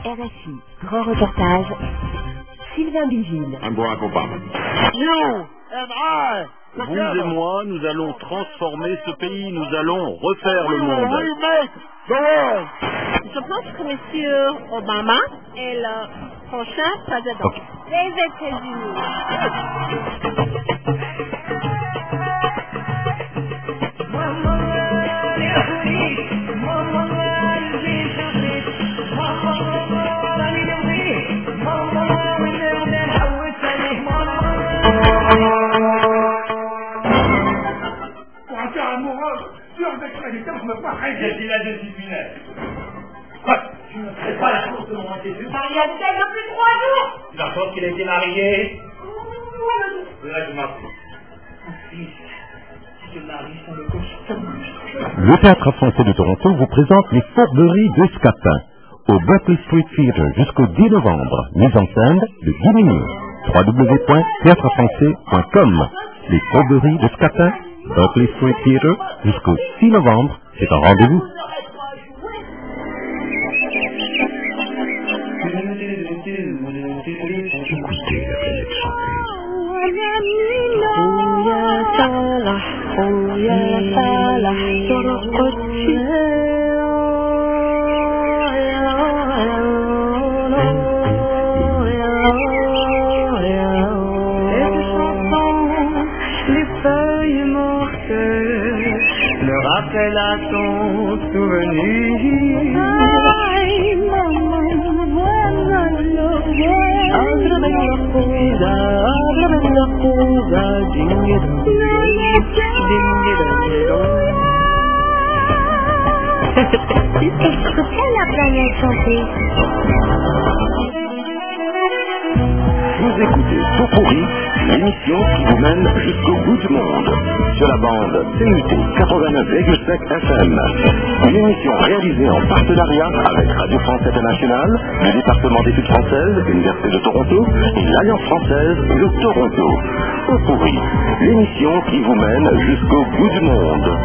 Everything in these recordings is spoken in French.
RFI, grand reportage, Sylvain Bigile. I'm Barack Obama. You and I, vous et moi, nous allons transformer ce pays, nous allons refaire le monde. remake the world. Je pense que M. Obama est le prochain président des États-Unis. J'ai dit la discipline. Quoi? Tu ne ferais pas la course de mon inquiétude? Mariage depuis 3 jours. Tu penses qu'il a été marié? Là, je m'en fous. Mon fils, si je marie sans le cochon. Le Théâtre français de Toronto vous présente les Fourberies de Scapin au Berkeley Street Theatre jusqu'au 10 novembre. Mise en scène de Guy Meunier. www.théâtrefrançais.com. Les Fourberies de Scapin, Berkeley Street Theatre jusqu'au 6 novembre. C'est un rendez-vous. Écoutez la planète chanter. Rappelle à ton souvenir. Écoutez la planète chanter. Vous écoutez Potpourri, l'émission qui vous mène jusqu'au bout du monde. Sur la bande CUT 89,5 FM. Une émission réalisée en partenariat avec Radio France Internationale, le département d'études françaises, l'Université de Toronto et l'Alliance française de Toronto. Potpourri, l'émission qui vous mène jusqu'au bout du monde.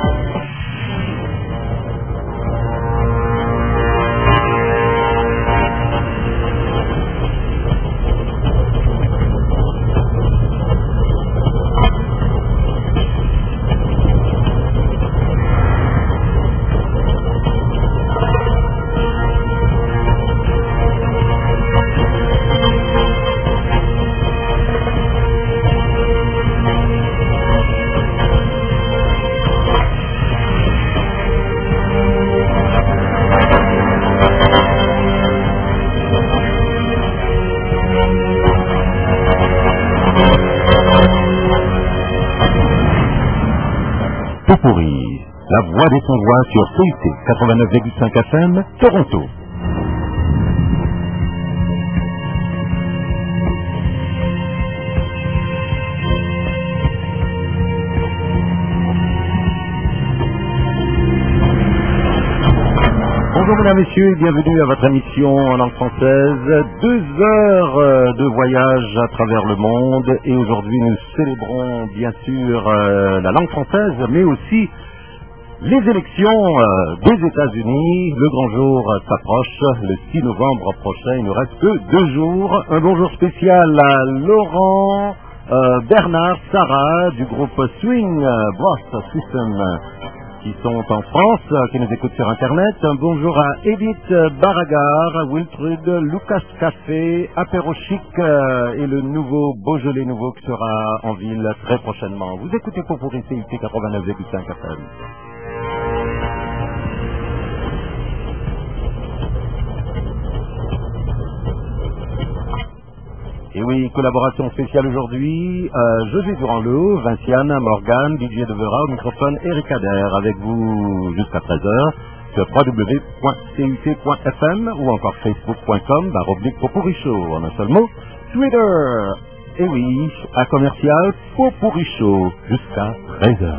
Potpourri, la voix des sans-voix sur CIT 89,5 FM, Toronto. Bonjour mesdames, messieurs et bienvenue à votre émission en langue française. 2 heures de voyage à travers le monde et aujourd'hui nous célébrons bien sûr la langue française mais aussi les élections des États-Unis. Le grand jour s'approche, le 6 novembre prochain, il ne reste que 2 jours. Un bonjour spécial à Laurent, Bernard, Sarah du groupe Swing Brass System qui sont en France, qui nous écoutent sur Internet. Un bonjour à Edith Baragar, Wiltrud, Lucas Café, Apéro Chic et le nouveau Beaujolais nouveau qui sera en ville très prochainement. Vous écoutez Potpourri CIT 89,5 FM. Et oui, collaboration spéciale aujourd'hui, José Durand-Leau, Vinciane, Morgane, Didier Devera, au microphone Eric Adair, avec vous jusqu'à 13h sur www.cut.fm ou encore facebook.com, Potpourri Show, en un seul mot, Twitter, et oui, à commercial, Potpourri Show, jusqu'à 13h.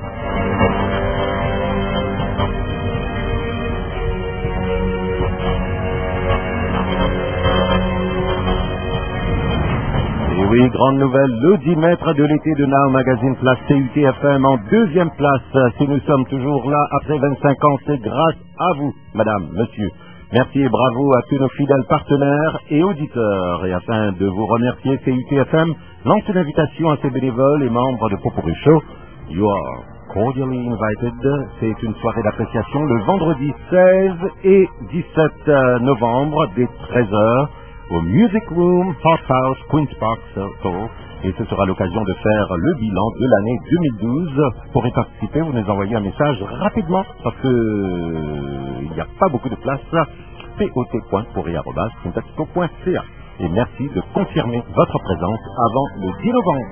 Oui, grande nouvelle, le 10 mètres de l'été de Now Magazine Place CUT-FM en 2e place. Si nous sommes toujours là après 25 ans, c'est grâce à vous, madame, monsieur. Merci et bravo à tous nos fidèles partenaires et auditeurs. Et afin de vous remercier, CITFM lance une invitation à ses bénévoles et membres de Popurrí Show. You are cordially invited. C'est une soirée d'appréciation le vendredi 16 et 17 novembre dès 13h au Music Room, Hot House, Queen's Park Circle. Et ce sera l'occasion de faire le bilan de l'année 2012. Pour y participer, vous nous envoyez un message rapidement parce que il n'y a pas beaucoup de place. pot.pourri@syntactico.ca. Et merci de confirmer votre présence avant le 10 novembre.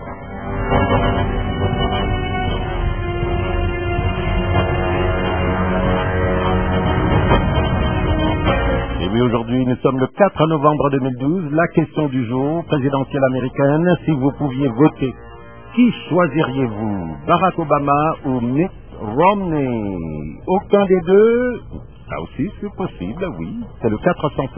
Et oui, aujourd'hui, nous sommes le 4 novembre 2012. La question du jour, présidentielle américaine, si vous pouviez voter, qui choisiriez-vous, Barack Obama ou Mitt Romney? Aucun des deux? Ça aussi, c'est possible, oui. C'est le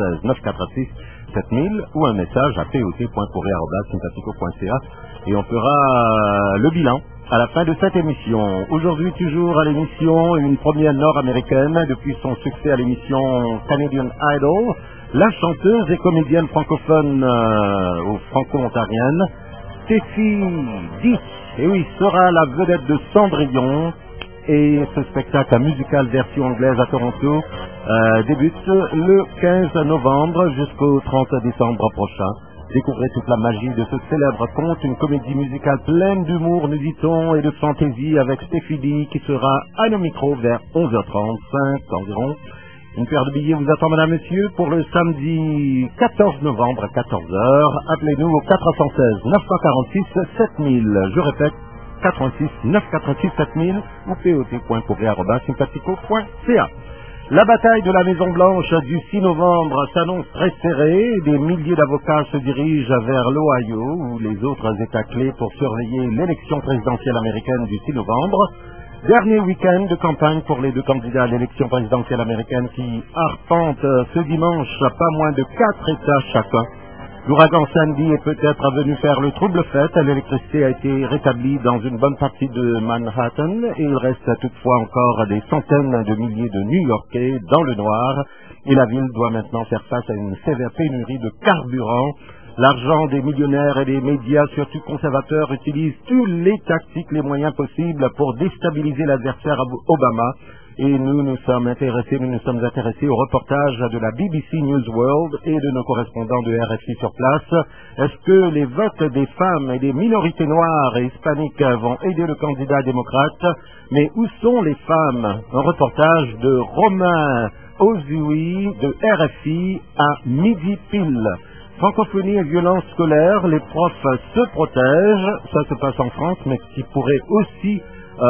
416-946-7000 ou un message à pot.pourri@syntactico.ca et on fera le bilan à la fin de cette émission. Aujourd'hui, toujours à l'émission, une première nord-américaine depuis son succès à l'émission Canadian Idol, la chanteuse et comédienne francophone ou franco-ontarienne, Steffi Dick, et oui, sera la vedette de Cendrillon. Et ce spectacle musical version anglaise à Toronto débute le 15 novembre jusqu'au 30 décembre prochain. Découvrez toute la magie de ce célèbre conte, une comédie musicale pleine d'humour, nous dit-on, et de fantaisie avec Steffi D qui sera à nos micros vers 11h35 environ. Une paire de billets vous attend, madame, monsieur, pour le samedi 14 novembre à 14h. Appelez-nous au 416 946 7000. Je répète, 86 946 7000 ou pot.pourri@sympathico.ca. La bataille de la Maison-Blanche du 6 novembre s'annonce très serrée. Des milliers d'avocats se dirigent vers l'Ohio ou les autres États clés pour surveiller l'élection présidentielle américaine du 6 novembre. Dernier week-end de campagne pour les deux candidats à l'élection présidentielle américaine qui arpentent ce dimanche pas moins de 4 États chacun. L'ouragan Sandy est peut-être venu faire le trouble fête. L'électricité a été rétablie dans une bonne partie de Manhattan et il reste toutefois encore des centaines de milliers de New-Yorkais dans le noir. Et la ville doit maintenant faire face à une sévère pénurie de carburant. L'argent des millionnaires et des médias, surtout conservateurs, utilisent tous les tactiques, les moyens possibles pour déstabiliser l'adversaire Obama. Et nous nous sommes intéressés au reportage de la BBC News World et de nos correspondants de RFI sur place. Est-ce que les votes des femmes et des minorités noires et hispaniques vont aider le candidat démocrate? Mais où sont les femmes? Un reportage de Romain Ozui de RFI à midi pile. Francophonie et violence scolaire, les profs se protègent. Ça se passe en France, mais qui pourrait aussi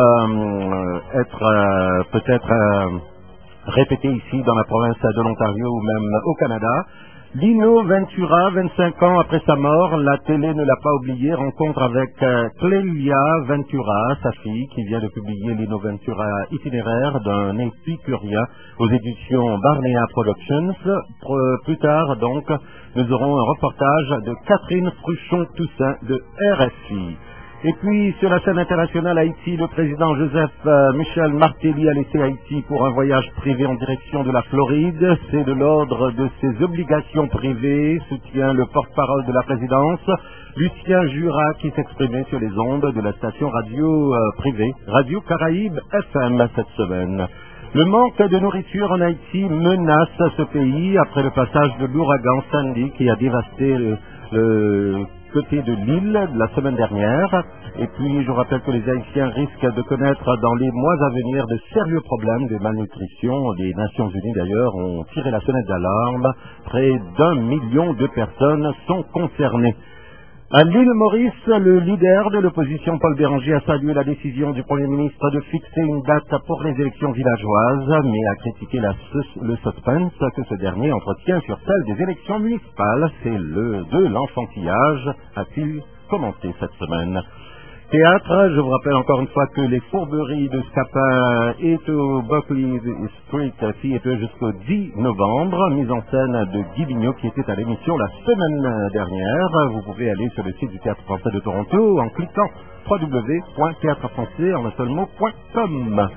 être peut-être répété ici dans la province de l'Ontario ou même au Canada. Lino Ventura, 25 ans après sa mort, la télé ne l'a pas oublié, rencontre avec Clélia Ventura, sa fille, qui vient de publier Lino Ventura itinéraire d'un épicurien aux éditions Barnea Productions. Plus tard, donc, nous aurons un reportage de Catherine Fruchon-Toussaint de RFI. Et puis, sur la scène internationale Haïti, le président Joseph Michel Martelly a laissé Haïti pour un voyage privé en direction de la Floride. C'est de l'ordre de ses obligations privées, soutient le porte-parole de la présidence, Lucien Jura, qui s'exprimait sur les ondes de la station radio privée, Radio Caraïbe FM cette semaine. Le manque de nourriture en Haïti menace ce pays après le passage de l'ouragan Sandy qui a dévasté le côté de l'île la semaine dernière. Et puis, je rappelle que les Haïtiens risquent de connaître dans les mois à venir de sérieux problèmes de malnutrition. Les Nations Unies, d'ailleurs, ont tiré la sonnette d'alarme. Près d'1 million de personnes sont concernées. À l'île Maurice, le leader de l'opposition, Paul Béranger, a salué la décision du Premier ministre de fixer une date pour les élections villageoises, mais a critiqué le suspense que ce dernier entretient sur celle des élections municipales. C'est de l'enfantillage, a-t-il commenté cette semaine. Théâtre, je vous rappelle encore une fois que les Fourberies de Scapin est au Buckley Street Theatre jusqu'au 10 novembre, mise en scène de Guy Vigneault qui était à l'émission la semaine dernière. Vous pouvez aller sur le site du Théâtre Français de Toronto en cliquant www.théâtrefrançais.com.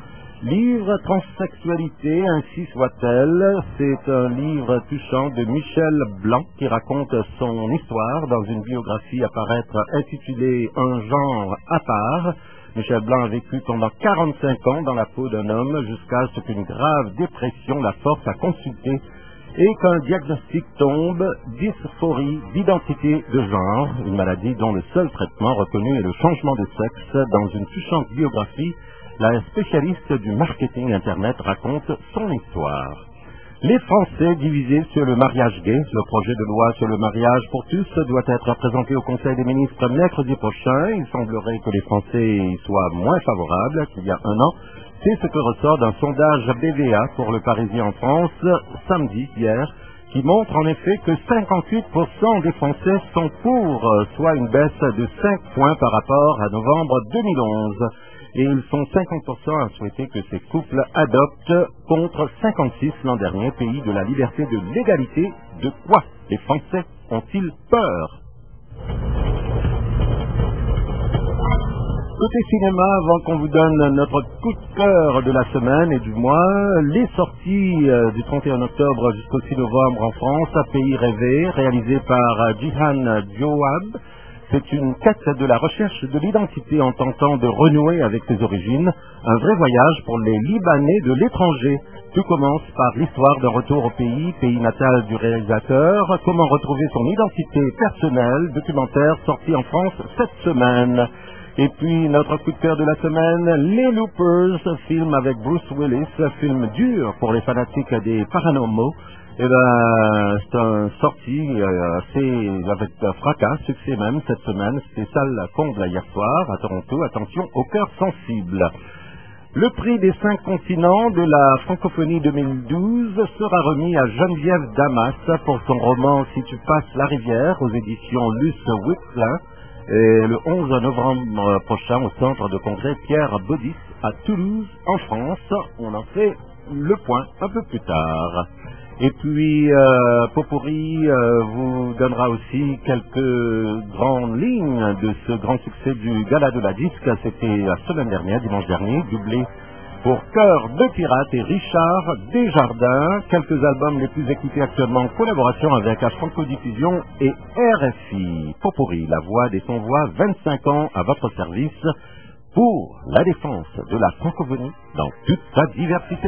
Livre Transsexualité, ainsi soit-elle, c'est un livre touchant de Michel Blanc qui raconte son histoire dans une biographie à paraître intitulée Un genre à part. Michel Blanc a vécu pendant 45 ans dans la peau d'un homme jusqu'à ce qu'une grave dépression la force à consulter et qu'un diagnostic tombe, dysphorie d'identité de genre, une maladie dont le seul traitement reconnu est le changement de sexe. Dans une touchante biographie, la spécialiste du marketing Internet raconte son histoire. Les Français divisés sur le mariage gay. Le projet de loi sur le mariage pour tous doit être présenté au Conseil des ministres mercredi prochain. Il semblerait que les Français y soient moins favorables qu'il y a un an. C'est ce que ressort d'un sondage BVA pour le Parisien en France, samedi, hier, qui montre en effet que 58% des Français sont pour, soit une baisse de 5 points par rapport à novembre 2011. Et ils sont 50% à souhaiter que ces couples adoptent, contre 56 l'an dernier, pays de la liberté de l'égalité. De quoi les Français ont-ils peur? Côté cinéma, avant qu'on vous donne notre coup de cœur de la semaine et du mois, les sorties du 31 octobre jusqu'au 6 novembre en France, à Pays rêvé, réalisé par Jihan Joab. C'est une quête de la recherche de l'identité en tentant de renouer avec ses origines, un vrai voyage pour les Libanais de l'étranger. Tout commence par l'histoire d'un retour au pays natal du réalisateur, comment retrouver son identité personnelle, documentaire sorti en France cette semaine. Et puis notre coup de cœur de la semaine, Les Loopers, film avec Bruce Willis, film dur pour les fanatiques des paranormaux. Et c'est un sorti assez avec fracas, succès même cette semaine. C'était salle comble hier soir à Toronto. Attention au cœur sensible. Le prix des 5 continents de la francophonie 2012 sera remis à Geneviève Damas pour son roman Si tu passes la rivière aux éditions Luce Whitplin. Et le 11 novembre prochain au centre de congrès Pierre Baudis à Toulouse en France. On en fait le point un peu plus tard. Et puis, Popurrí vous donnera aussi quelques grandes lignes de ce grand succès du Gala de la Disque. C'était la semaine dernière, dimanche dernier, doublé pour Cœur de Pirate et Richard Desjardins. Quelques albums les plus écoutés actuellement en collaboration avec la Franco-Diffusion et RFI. Popurrí, la voix des sans-voix, 25 ans à votre service pour la défense de la francophonie dans toute sa diversité.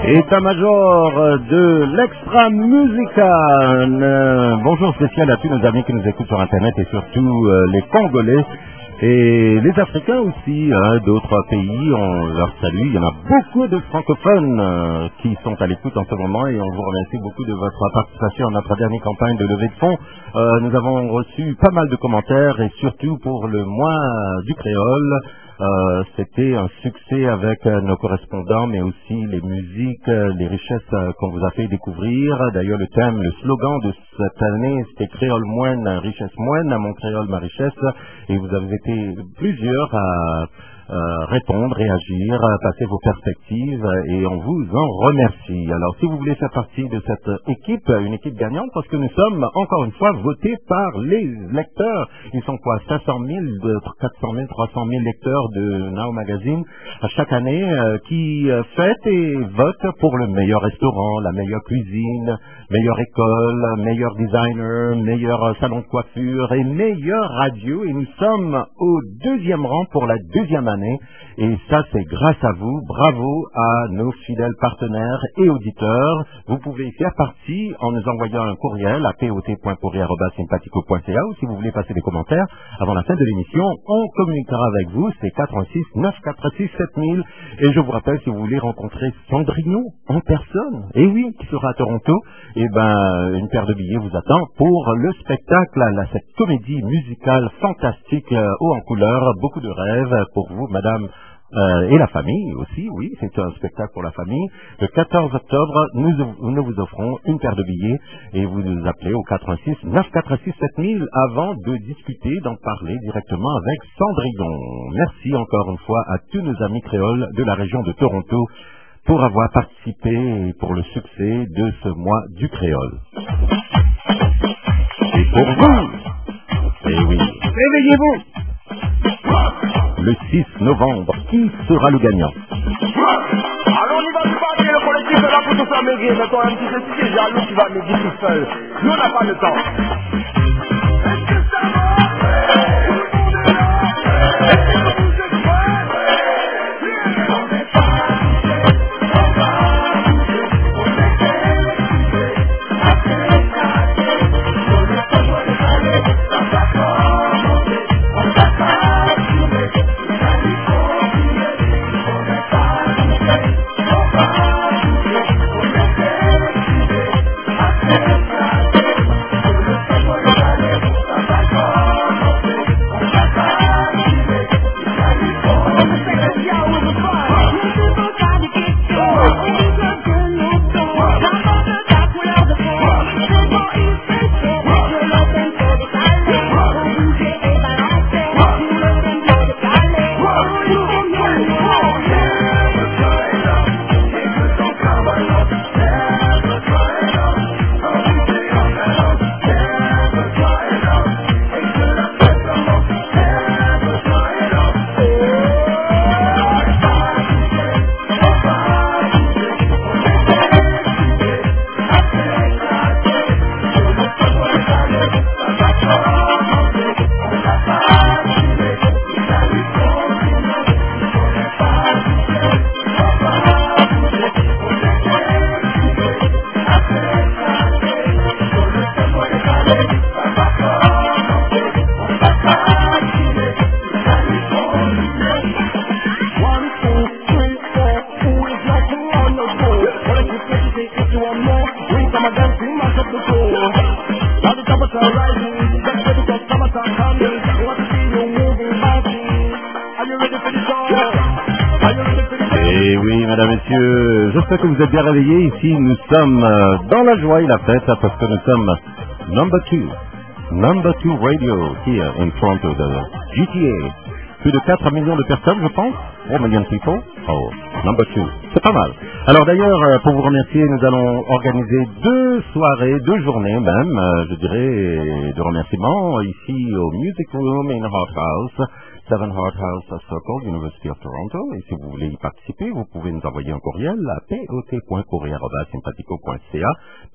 État-major de l'Extra Musical. Bonjour spécial à tous nos amis qui nous écoutent sur Internet et surtout les Congolais et les Africains aussi, d'autres pays. On leur salue. Il y en a beaucoup de francophones qui sont à l'écoute en ce moment et on vous remercie beaucoup de votre participation à notre dernière campagne de levée de fonds. Nous avons reçu pas mal de commentaires et surtout pour le mois du créole. C'était un succès avec nos correspondants, mais aussi les musiques, les richesses qu'on vous a fait découvrir. D'ailleurs, le thème, le slogan de cette année, c'était Créole moine, richesse moine, à mon créole, ma richesse. Et vous avez été plusieurs à répondre, réagir, passer vos perspectives et on vous en remercie. Alors, si vous voulez faire partie de cette équipe, une équipe gagnante, parce que nous sommes, encore une fois, votés par les lecteurs. Ils sont quoi, 500 000, 400 000, 300 000 lecteurs de Now Magazine à chaque année qui fêtent et votent pour le meilleur restaurant, la meilleure cuisine, meilleure école, meilleur designer, meilleur salon de coiffure et meilleure radio. Et nous sommes au 2e rang pour la 2e année. Et ça, c'est grâce à vous. Bravo à nos fidèles partenaires et auditeurs. Vous pouvez y faire partie en nous envoyant un courriel à pot.courrier@sympathico.ca ou si vous voulez passer des commentaires avant la fin de l'émission, on communiquera avec vous. C'est 86 946 7000. Et je vous rappelle, si vous voulez rencontrer Cendrillon en personne, et oui, qui sera à Toronto, et une paire de billets vous attend pour le spectacle, cette comédie musicale fantastique, haut en couleur, beaucoup de rêves pour vous, madame, et la famille aussi, oui, c'est un spectacle pour la famille. Le 14 octobre, nous vous offrons une paire de billets et vous nous appelez au 86 946 7000 avant de discuter, d'en parler directement avec Cendrillon. Merci encore une fois à tous nos amis créoles de la région de Toronto pour avoir participé et pour le succès de ce mois du créole. Et pour vous, eh oui, réveillez-vous! Le 6 novembre, qui sera le gagnant? Alors on y va se battre, le collectif est là pour tout faire maigrir, mais toi un petit ceci, c'est jaloux qui va maigrir tout seul. Nous on n'a pas le temps. Est-ce que ça va? Tout le monde est là? Est-ce que vous êtes prêts? On est Et oui, mesdames, messieurs, j'espère que vous êtes bien réveillés. Ici, nous sommes dans la joie et la fête parce que nous sommes number two radio here in Toronto, the GTA. Plus de 4 millions de personnes, je pense. 4 million people. Oh, number 2. C'est pas mal. Alors d'ailleurs, pour vous remercier, nous allons organiser 2 soirées, 2 journées même, je dirais, de remerciements ici au Music Room in Hart House, 7 Hart House Circle, University of Toronto. Et si vous voulez y participer, vous pouvez nous envoyer un courriel à pot.courrier@sympathico.ca,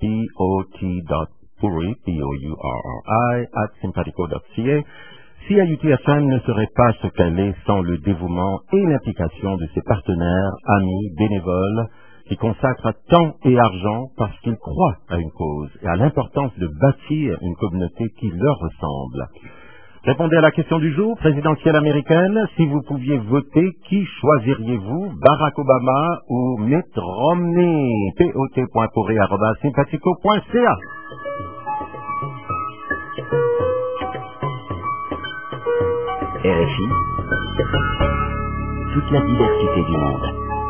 pot.pourri, P-O-U-R-R-I, @sympathico.ca. CIUT-FM ne serait pas ce qu'elle est sans le dévouement et l'implication de ses partenaires, amis, bénévoles. qui consacrent temps et argent parce qu'ils croient à une cause et à l'importance de bâtir une communauté qui leur ressemble. Répondez à la question du jour, présidentielle américaine. Si vous pouviez voter, qui choisiriez-vous, Barack Obama ou Mitt Romney? pot.pourri@sympathico.ca. RFI, toute la diversité du monde.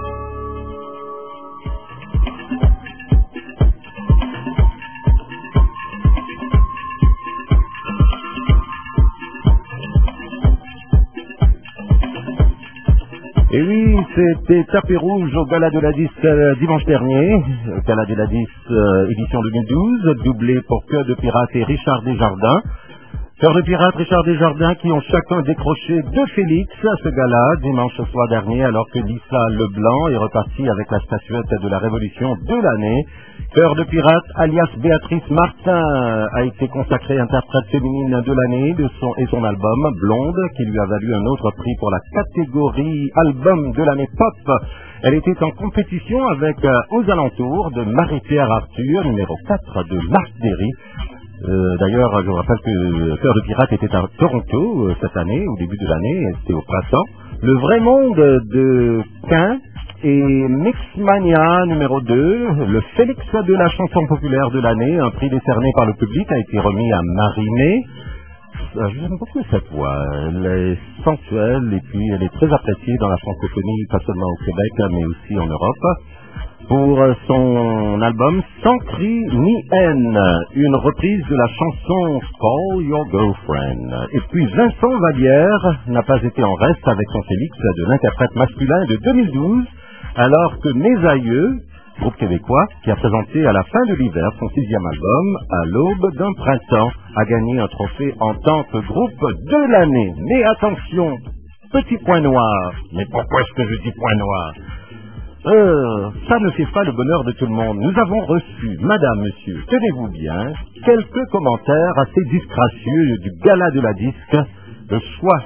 Et oui, c'était tapis rouge au Gala de la Disque dimanche dernier, Gala de la Disque édition 2012, doublé pour Cœur de Pirate et Richard Desjardins. Cœur de Pirate, Richard Desjardins qui ont chacun décroché 2 Félix à ce gala dimanche soir dernier, alors que Lisa Leblanc est repartie avec la statuette de la Révolution de l'année. Cœur de Pirate, alias Béatrice Martin, a été consacrée interprète féminine de l'année et son album Blonde, qui lui a valu un autre prix pour la catégorie album de l'année pop. Elle était en compétition avec Aux alentours de Marie-Pierre Arthur, numéro 4 de Marc Derry. D'ailleurs, je vous rappelle que Cœur de Pirate était à Toronto cette année, au début de l'année, c'était au printemps. Le vrai monde de Quin et Mixmania numéro 2, le Félix de la chanson populaire de l'année, un prix décerné par le public, a été remis à Marie-Mé. J'aime beaucoup cette voix, elle est sensuelle et puis elle est très appréciée dans la francophonie, pas seulement au Québec mais aussi en Europe. Pour son album Sans cri ni haine, une reprise de la chanson Call Your Girlfriend. Et puis Vincent Vallière n'a pas été en reste avec son Félix de l'interprète masculin de 2012, alors que Mes Aïeux, groupe québécois, qui a présenté à la fin de l'hiver son 6e album, à l'aube d'un printemps, a gagné un trophée en tant que groupe de l'année. Mais attention, petit point noir. Mais pourquoi est-ce que je dis point noir? Ça ne fait pas le bonheur de tout le monde. Nous avons reçu, madame, monsieur, tenez-vous bien, quelques commentaires assez disgracieux du Gala de la Disque. Le choix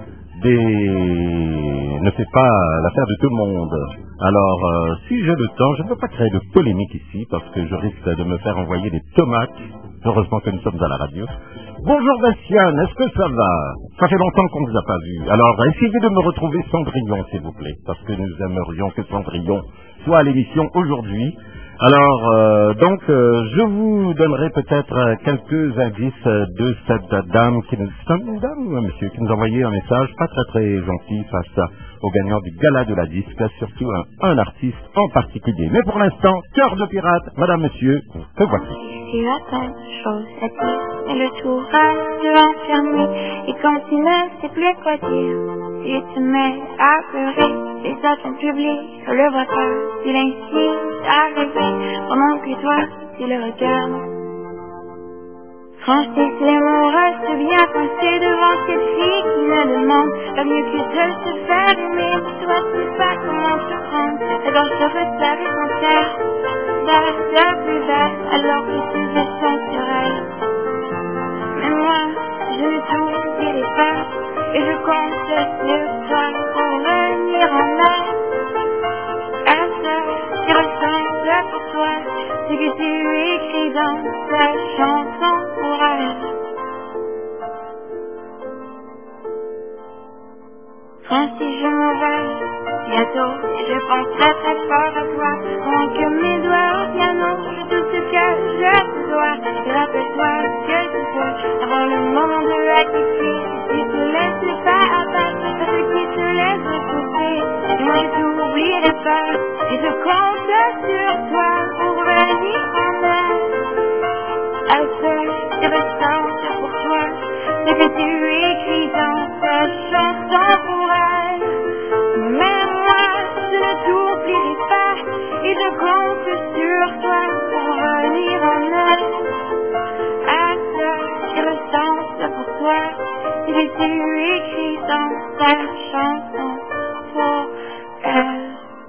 ne fait pas l'affaire de tout le monde. Alors, si j'ai le temps, je ne veux pas créer de polémique ici, parce que je risque de me faire envoyer des tomates. Heureusement que nous sommes à la radio. Bonjour Bastien, est-ce que ça va? Ça fait longtemps qu'on ne vous a pas vu. Alors, essayez de me retrouver Cendrillon, s'il vous plaît, parce que nous aimerions que Cendrillon soit à l'émission aujourd'hui. Alors, donc, je vous donnerai peut-être quelques indices de cette dame qui nous... C'est une dame ou un monsieur qui nous a envoyé un message pas très très gentil face au gagnant du Gala de la Disque, surtout un artiste en particulier. Mais pour l'instant, Cœur de Pirate, madame, monsieur, que voici. Tu as tant de choses à dire, mais le tout reste enfermé. Et quand tu ne sais plus quoi dire, tu te mets à pleurer. Les attentes publiques, le vois pas, tu l'incites à rêver, pendant que toi, tu le regardes. Franchis les mots, reste bien coincé devant cette fille qui ne demande pas mieux que de se faire aimer. Toi, tu sais pas comment te prendre, et dans ce retard et son cœur, de plus belle, alors que tu descends sur elle. Mais moi, je ne t'oublierai pas, et je compte sur toi pour venir en aide. À ce qui ressemble pour toi, c'est que tu écris dans cette chanson pour elle. Ainsi je me vais bientôt, et je pense très très fort à toi. Pendant que mes doigts au piano, je tout ce que je te dois. Et rappelle-toi que tu dois avoir le moment de la quitter. Si tu te laisses pas abattre, parce qui te laisse pousser, je ne t'oublierai pas, et je compte sur toi pour venir en aide. À ce qui ressemble pour toi, c'est que tu écris dans cette chanson pour elle. Mais moi, je ne t'oublierai pas, et je compte sur toi pour venir en aide. À ce qui ressemble pour toi, c'est que tu écris dans cette chanson pour elle.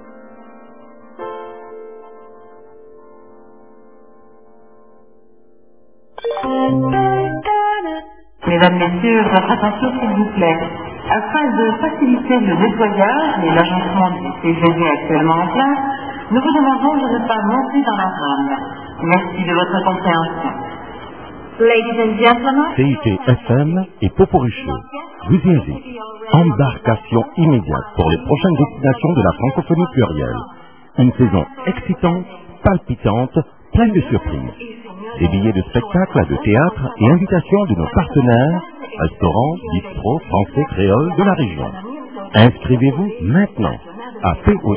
Mesdames, Messieurs, votre attention s'il vous plaît. Afin de faciliter le nettoyage et l'agencement des CGV actuellement en place, Nous vous demandons de ne pas monter dans la rame. Merci de votre compréhension. Ladies and gentlemen, CIT FM et Poporicheux vous invite. Embarcation immédiate pour les prochaines destinations de la francophonie plurielle. Une saison excitante, palpitante, pleine de surprises. Des billets de spectacle, de théâtre et invitations de nos partenaires, restaurants, bistrots, français, créoles de la région. Inscrivez-vous maintenant à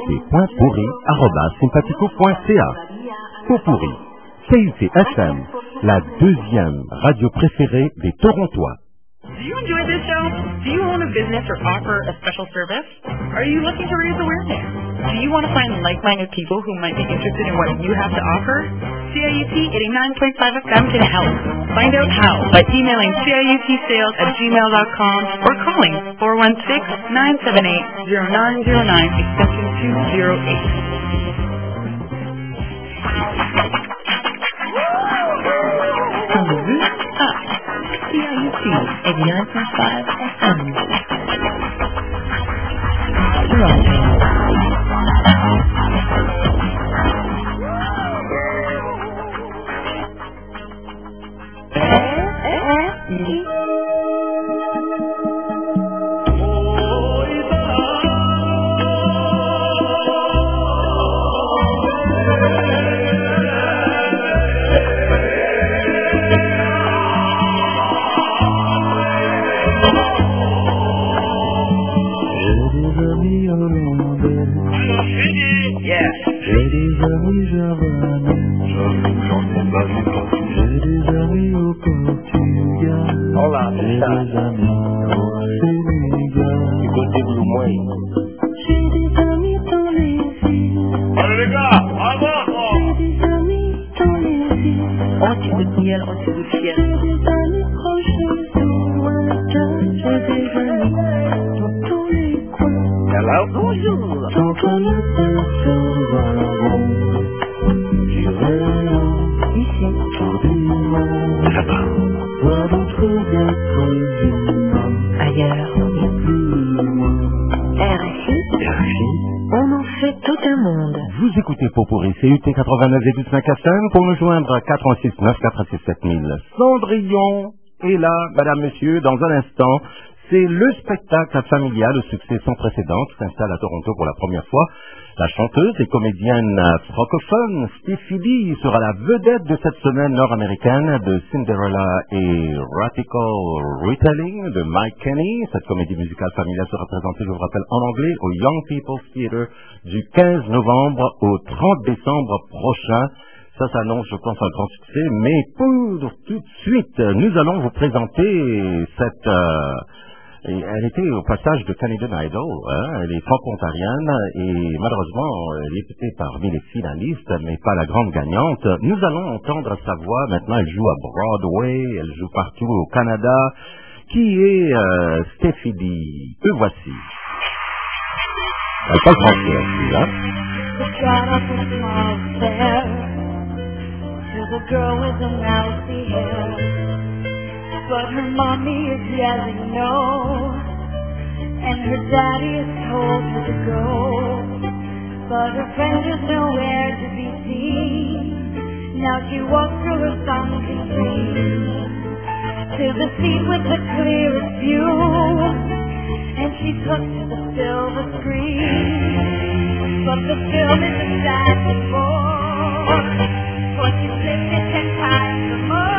pot.pourri@sympathico.ca. Potpourri, CIT FM, la deuxième radio préférée des Torontois. Do you enjoy this show? Do you own a business or offer a special service? Are you looking to raise awareness? Do you want to find like-minded people who might be interested in what you have to offer? CIUT 89.5 FM can help. Find out how by emailing ciutsales@gmail.com or calling 416-978-0909 extension 208. on the rooftop, CIUT 89.5 FM. Toronto. Potpourri, CUT 89,5 FM, pour nous joindre 469 467 000. Cendrillon est là, madame, monsieur, dans un instant. C'est le spectacle familial au succès sans précédent qui s'installe à Toronto pour la première fois. La chanteuse et comédienne francophone Steffi Lee sera la vedette de cette semaine nord-américaine de Cinderella et Radical Retelling de Mike Kenny. Cette comédie musicale familiale sera présentée, je vous rappelle, en anglais au Young People's Theatre du 15 novembre au 30 décembre prochain. Ça s'annonce, je pense, un grand succès. Mais pour tout de suite, nous allons vous présenter cette... elle était au passage de Canadian Idol, hein, elle est franco-ontarienne et malheureusement elle est peut-être parmi les finalistes, mais pas la grande gagnante. Nous allons entendre sa voix. Maintenant elle joue à Broadway, elle joue partout au Canada. Qui est Steffi Lee? Que voici. Elle parle français aussi, hein? But her mommy is yelling no, and her daddy has told her to go, but her friend is nowhere to be seen. Now she walks through her sunken street to the seat with the clearest view, and she touches the silver screen, but the film is a sad before, for she flipped it 10 times or more.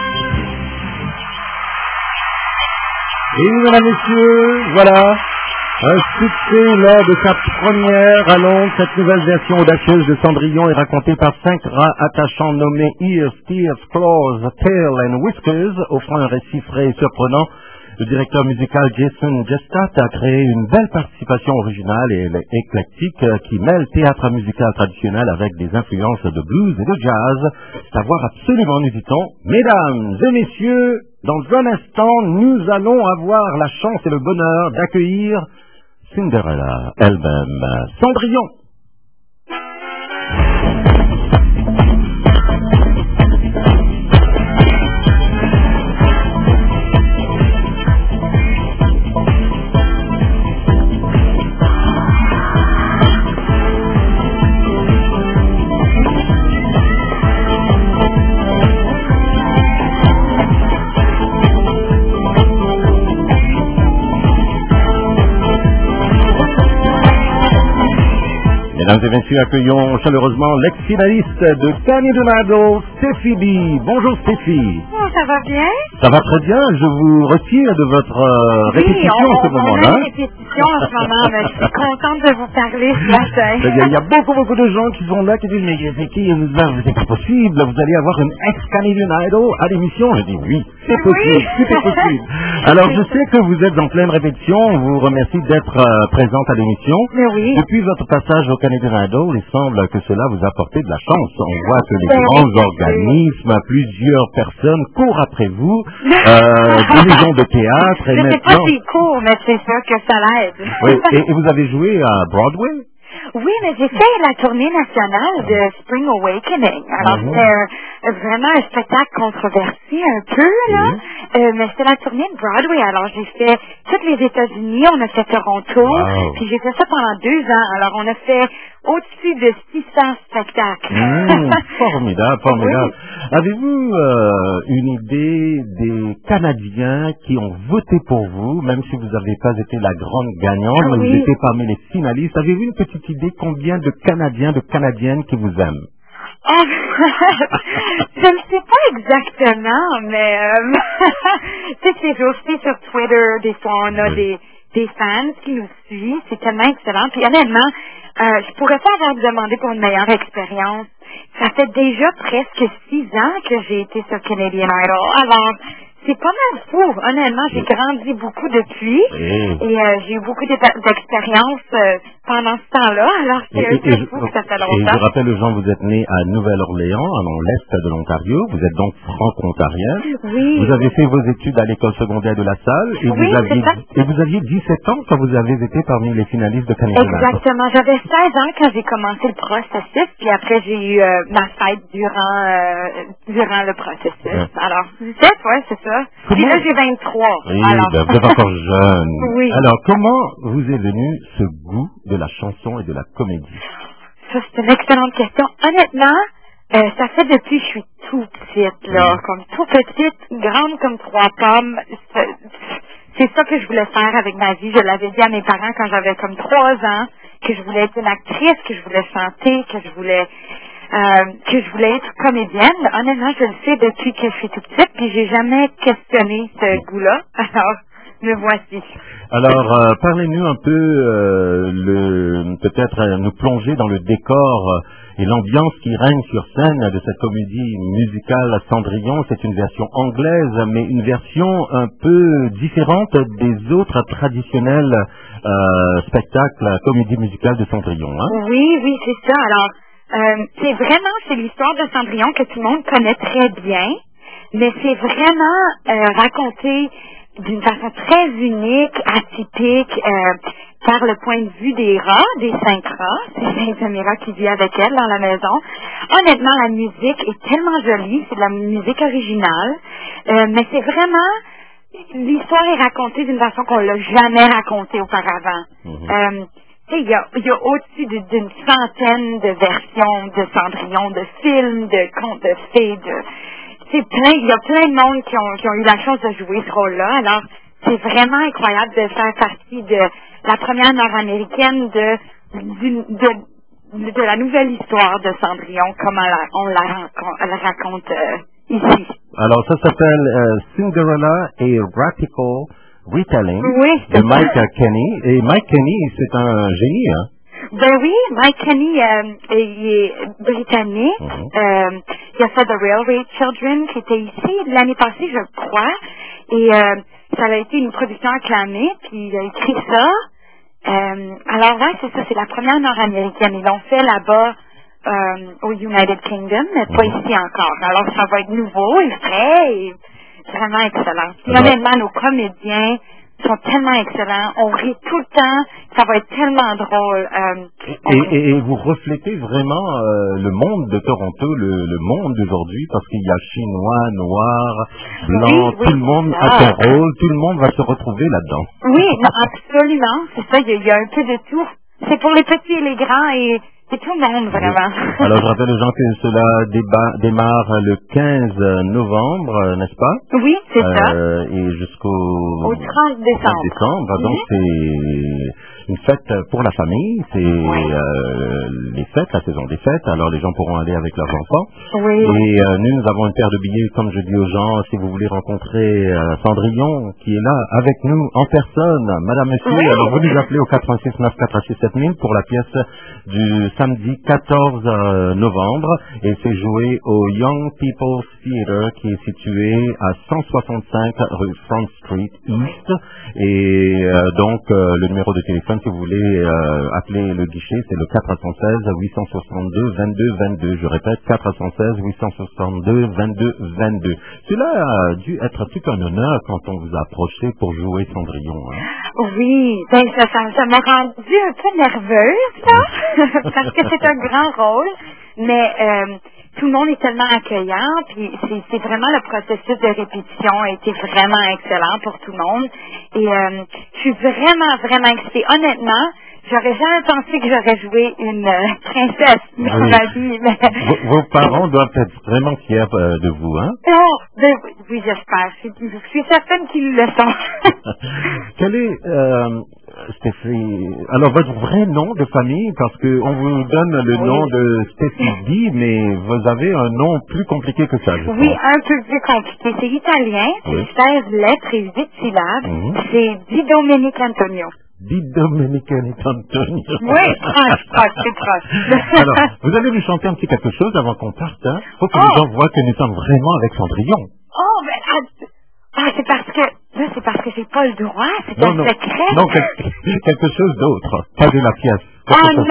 Et mesdames et messieurs, voilà, Un succès lors de sa première à Londres, cette nouvelle version audacieuse de Cendrillon est racontée par 5 rats attachants nommés Ears, Tears, Claws, Tail and Whiskers, offrant un récit frais et surprenant. Le directeur musical Jason Gestat a créé une belle participation originale et éclectique qui mêle théâtre musical traditionnel avec des influences de blues et de jazz. C'est à voir absolument, nous dit-on. Mesdames et messieurs, dans un instant, nous allons avoir la chance et le bonheur d'accueillir Cinderella elle-même, Cendrillon. Mesdames et messieurs, accueillons chaleureusement l'ex-finaliste de Canadian Idol, Steffi B. Bonjour Steffi. Oh, ça va bien? Ça va très bien, je vous retire de votre répétition en ce moment-là. On a une répétition en ce moment, mais je suis contente de vous parler ce matin. Il y a beaucoup de gens qui sont là, qui disent, mais c'est qui? C'est pas possible, vous allez avoir une ex-Canadian Idol à l'émission. Je dis oui, c'est possible, tout est possible. Alors je sais que vous êtes en pleine répétition, on vous remercie d'être présente à l'émission. Mais oui. Depuis votre passage au Canadian Idol, il semble que cela vous apporte de la chance. On voit que les grands organismes, plusieurs personnes courent après vous, des maisons de théâtre et je maintenant... sais pas si court, mais c'est sûr que ça l'aide. Oui, et vous avez joué à Broadway? Oui, mais j'ai fait la tournée nationale de Spring Awakening. Alors, c'était vraiment un spectacle controversé un peu, là. Mais c'était la tournée de Broadway. Alors, j'ai fait tous les États-Unis, on a fait Toronto, puis j'ai fait ça pendant 2 ans. Alors, on a fait au-dessus de 600 spectacles. Formidable, formidable. Oui. Avez-vous une idée des Canadiens qui ont voté pour vous, même si vous n'avez pas été la grande gagnante, mais vous étiez parmi les finalistes? Avez-vous une petite idée combien de Canadiens, de Canadiennes qui vous aiment? Je ne sais pas exactement, mais tu sais, c'est aussi sur Twitter, des fois on a des fans qui nous suivent, c'est tellement excellent. Puis honnêtement, je pourrais pas avoir demandé pour une meilleure expérience. Ça fait déjà presque 6 ans que j'ai été sur Canadian Idol. Alors, c'est pas mal fou. Honnêtement, j'ai grandi beaucoup depuis et j'ai eu beaucoup d'expérience pendant ce temps-là. Alors, c'est fou que ça fait longtemps. Et je rappelle aux gens, vous êtes né à Nouvelle-Orléans, dans l'est de l'Ontario. Vous êtes donc franco-ontarienne. Oui. Vous avez fait vos études à l'école secondaire de La Salle et vous aviez 17 ans quand vous avez été parmi les finalistes de Canadian Idol. Exactement. J'avais 16 ans quand j'ai commencé le processus, puis après j'ai eu ma fête durant le processus. Alors, 17, c'est ça. Et là, j'ai 23. Oui, alors... vous êtes encore jeune. Oui. Alors, comment vous est venu ce goût de la chanson et de la comédie? Ça, c'est une excellente question. Honnêtement, ça fait depuis que je suis tout petite, là. Comme tout petite, grande comme 3 pommes. C'est ça que je voulais faire avec ma vie. Je l'avais dit à mes parents quand j'avais comme 3 ans, que je voulais être une actrice, que je voulais chanter, que je voulais être comédienne. Honnêtement, je le sais depuis que je suis toute petite, puis j'ai jamais questionné ce goût-là. Alors, me voici. Alors, parlez-nous un peu, peut-être nous plonger dans le décor et l'ambiance qui règne sur scène de cette comédie musicale Cendrillon. C'est une version anglaise, mais une version un peu différente des autres traditionnels spectacles, comédie musicale de Cendrillon. Hein? Oui, c'est ça. Alors, c'est l'histoire de Cendrillon que tout le monde connaît très bien, mais c'est vraiment raconté d'une façon très unique, atypique, par le point de vue des rats, des 5 rats. C'est Samira qui vit avec elle dans la maison. Honnêtement, la musique est tellement jolie, c'est de la musique originale, mais c'est vraiment... L'histoire est racontée d'une façon qu'on l'a jamais racontée auparavant. Il y a au-dessus d'une centaine de versions de Cendrillon, de films, de contes de fées, il y a plein de monde qui ont eu la chance de jouer ce rôle-là. Alors, c'est vraiment incroyable de faire partie de la première nord-américaine de la nouvelle histoire de Cendrillon, comme on la raconte ici. Alors, ça s'appelle Cinderella, a Radical Retelling Oui, de Mike Kenny. Et Mike Kenny, c'est un génie, hein? Ben oui, Mike Kenny, il est britannique. Il a fait The Railway Children, qui était ici l'année passée, je crois. Et ça a été une production acclamée, puis il a écrit ça. Alors là, c'est ça, c'est la première nord-américaine. Ils l'ont fait là-bas au United Kingdom, mais pas ici encore. Alors ça va être nouveau et frais et vraiment excellent. Puis honnêtement, nos comédiens sont tellement excellents. On rit tout le temps. Ça va être tellement drôle. Et vous reflétez vraiment le monde de Toronto, le monde d'aujourd'hui, parce qu'il y a chinois, noirs, blancs, oui, tout le monde a son rôle, tout le monde va se retrouver là-dedans. Oui, non, absolument. C'est ça, il y a un peu de tout. C'est pour les petits et les grands et c'est tout le monde, vraiment. Alors, je rappelle aux gens que cela démarre le 15 novembre, n'est-ce pas? Oui, c'est ça. Et jusqu'au 30 décembre. Donc, c'est une fête pour la famille. C'est les fêtes, la saison des fêtes. Alors, les gens pourront aller avec leurs enfants. Oui. Et nous avons une paire de billets, comme je dis aux gens, si vous voulez rencontrer Cendrillon, qui est là avec nous en personne. Madame, monsieur, alors vous nous appelez au 86 946 7000 pour la pièce du samedi 14 novembre et c'est joué au Young People's Theatre qui est situé à 165 rue Front Street East et donc le numéro de téléphone si vous voulez appeler le guichet c'est le 416 862 22 22. Je répète 416 862 22 22. Cela a dû être tout un honneur quand on vous a approché pour jouer Cendrillon. Hein? Oui, ben ça m'a rendu un peu nerveuse ça. Parce que c'est un grand rôle, mais tout le monde est tellement accueillant, puis c'est vraiment le processus de répétition a été vraiment excellent pour tout le monde. Et je suis vraiment excitée. Honnêtement, j'aurais jamais pensé que j'aurais joué une princesse dans ma vie. Mais... Vos parents doivent être vraiment fiers de vous, hein? Oh, oui, j'espère. Je suis certaine qu'ils le sont. Quel est, Stéphie, alors votre vrai nom de famille, parce que on vous donne le nom de Stéphie D, mais vous avez un nom plus compliqué que ça, je crois. Oui, un peu plus compliqué. C'est italien, c'est 16 lettres et 8 syllabes. C'est Di Domenico Antonio. Di Domenico Antonio. Oui, c'est proche. Alors, vous allez nous chanter un petit quelque chose avant qu'on parte, hein? Faut que les gens voient que nous sommes vraiment avec Cendrillon. Oh, mais... c'est parce que j'ai pas le droit, c'est un secret. Non, quelque chose d'autre, pas de la pièce.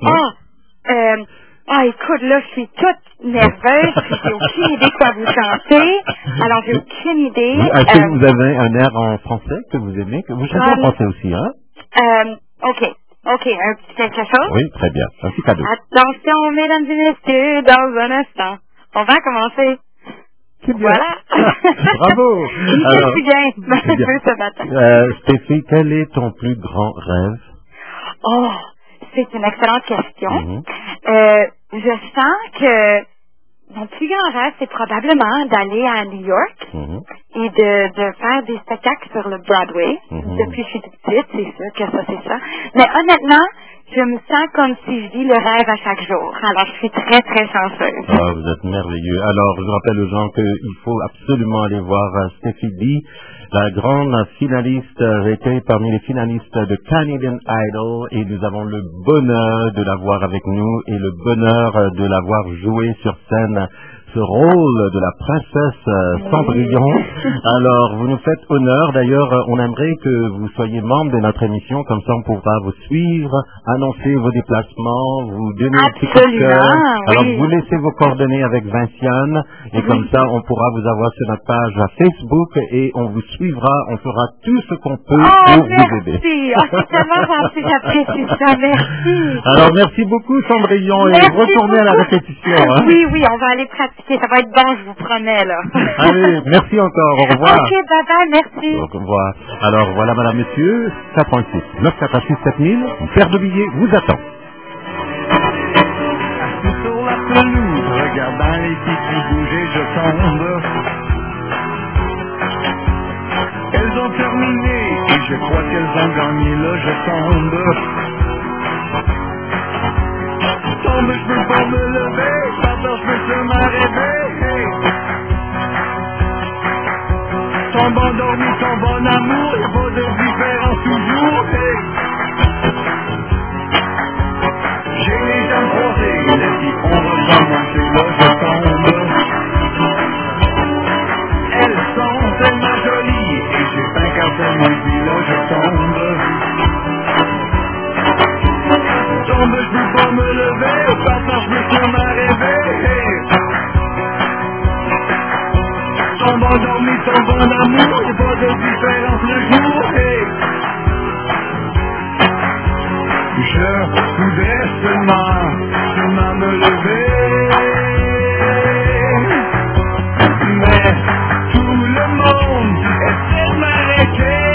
Écoute, là, je suis toute nerveuse, puis j'ai aucune idée quoi vous chanter. Alors, j'ai aucune idée. Oui, est-ce que vous avez un air en français que vous aimez, que vous chantez en français aussi, hein? OK, un petit quelque chose? Oui, très bien, un petit cadeau. Attention, mesdames et messieurs, dans un instant. On va commencer. C'est bien. Voilà. Bravo. Alors, c'est bien ce matin. Stéphie, quel est ton plus grand rêve? Oh, c'est une excellente question. Je sens que mon plus grand rêve, c'est probablement d'aller à New York et de faire des spectacles sur le Broadway. Depuis que je suis toute petite, c'est sûr que ça, c'est ça. Mais honnêtement, je me sens comme si je vis le rêve à chaque jour. Alors, je suis très chanceuse. Ah, vous êtes merveilleux. Alors, je rappelle aux gens qu'il faut absolument aller voir Stéphie D, la grande finaliste, était parmi les finalistes de Canadian Idol, et nous avons le bonheur de la voir avec nous et le bonheur de la voir jouer sur scène ce rôle de la princesse Cendrillon. Alors, vous nous faites honneur. D'ailleurs, on aimerait que vous soyez membre de notre émission, comme ça on pourra vous suivre, annoncer vos déplacements, vous donner un petit coup de cœur. Alors, vous laissez vos coordonnées avec Vinciane, et comme ça, on pourra vous avoir sur notre page à Facebook, et on vous suivra, on fera tout ce qu'on peut pour vous aider. Merci, c'est tellement gentil, j'apprécie ça, merci. Alors, merci beaucoup Cendrillon, et retournez à la répétition. Hein. Oui, on va aller pratiquer. Ça va être bon, je vous promets, là. Allez, merci encore. Au revoir. OK, bye-bye, merci. Au revoir. Alors, voilà, madame, monsieur, 86 946 7000, une paire de billets vous attend. Assis sur la pelouse, regardant les petits bouger, je tombe. Elles ont terminé, et je crois qu'elles ont gagné, là, je tombe. Tombe, je peux pas me lever, pardon, je peux seulement rêver. tombe endormi, tombe en amour, y'a pas de différence toujours, hey. J'ai les jambes croisées, les filles ont recommencé, là je tombe. Elles sont tellement jolies, et j'ai 5 à mon vie, là je tombe. Tombe, je peux pas me lever, au passage je me tourne à rêver, hey. Tombe endormi, tombe en amour, y'a pas de différence le jour, hey. Je voudrais seulement me lever, mais tout le monde essaie de m'arrêter.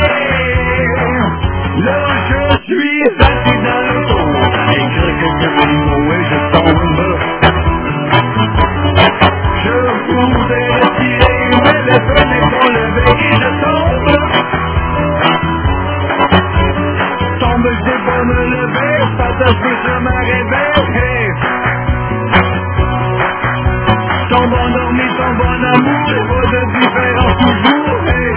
Là je suis assis dans l'auto, à écrire quelques mots et je tombe. Je voudrais respirer, mais les fenêtres sont levées et je tombe. Tombe, je sais pas me lever, pas de cheveux sur ma réveille. Tombe endormi, tombe en amour, y'a pas de différence toujours, hey.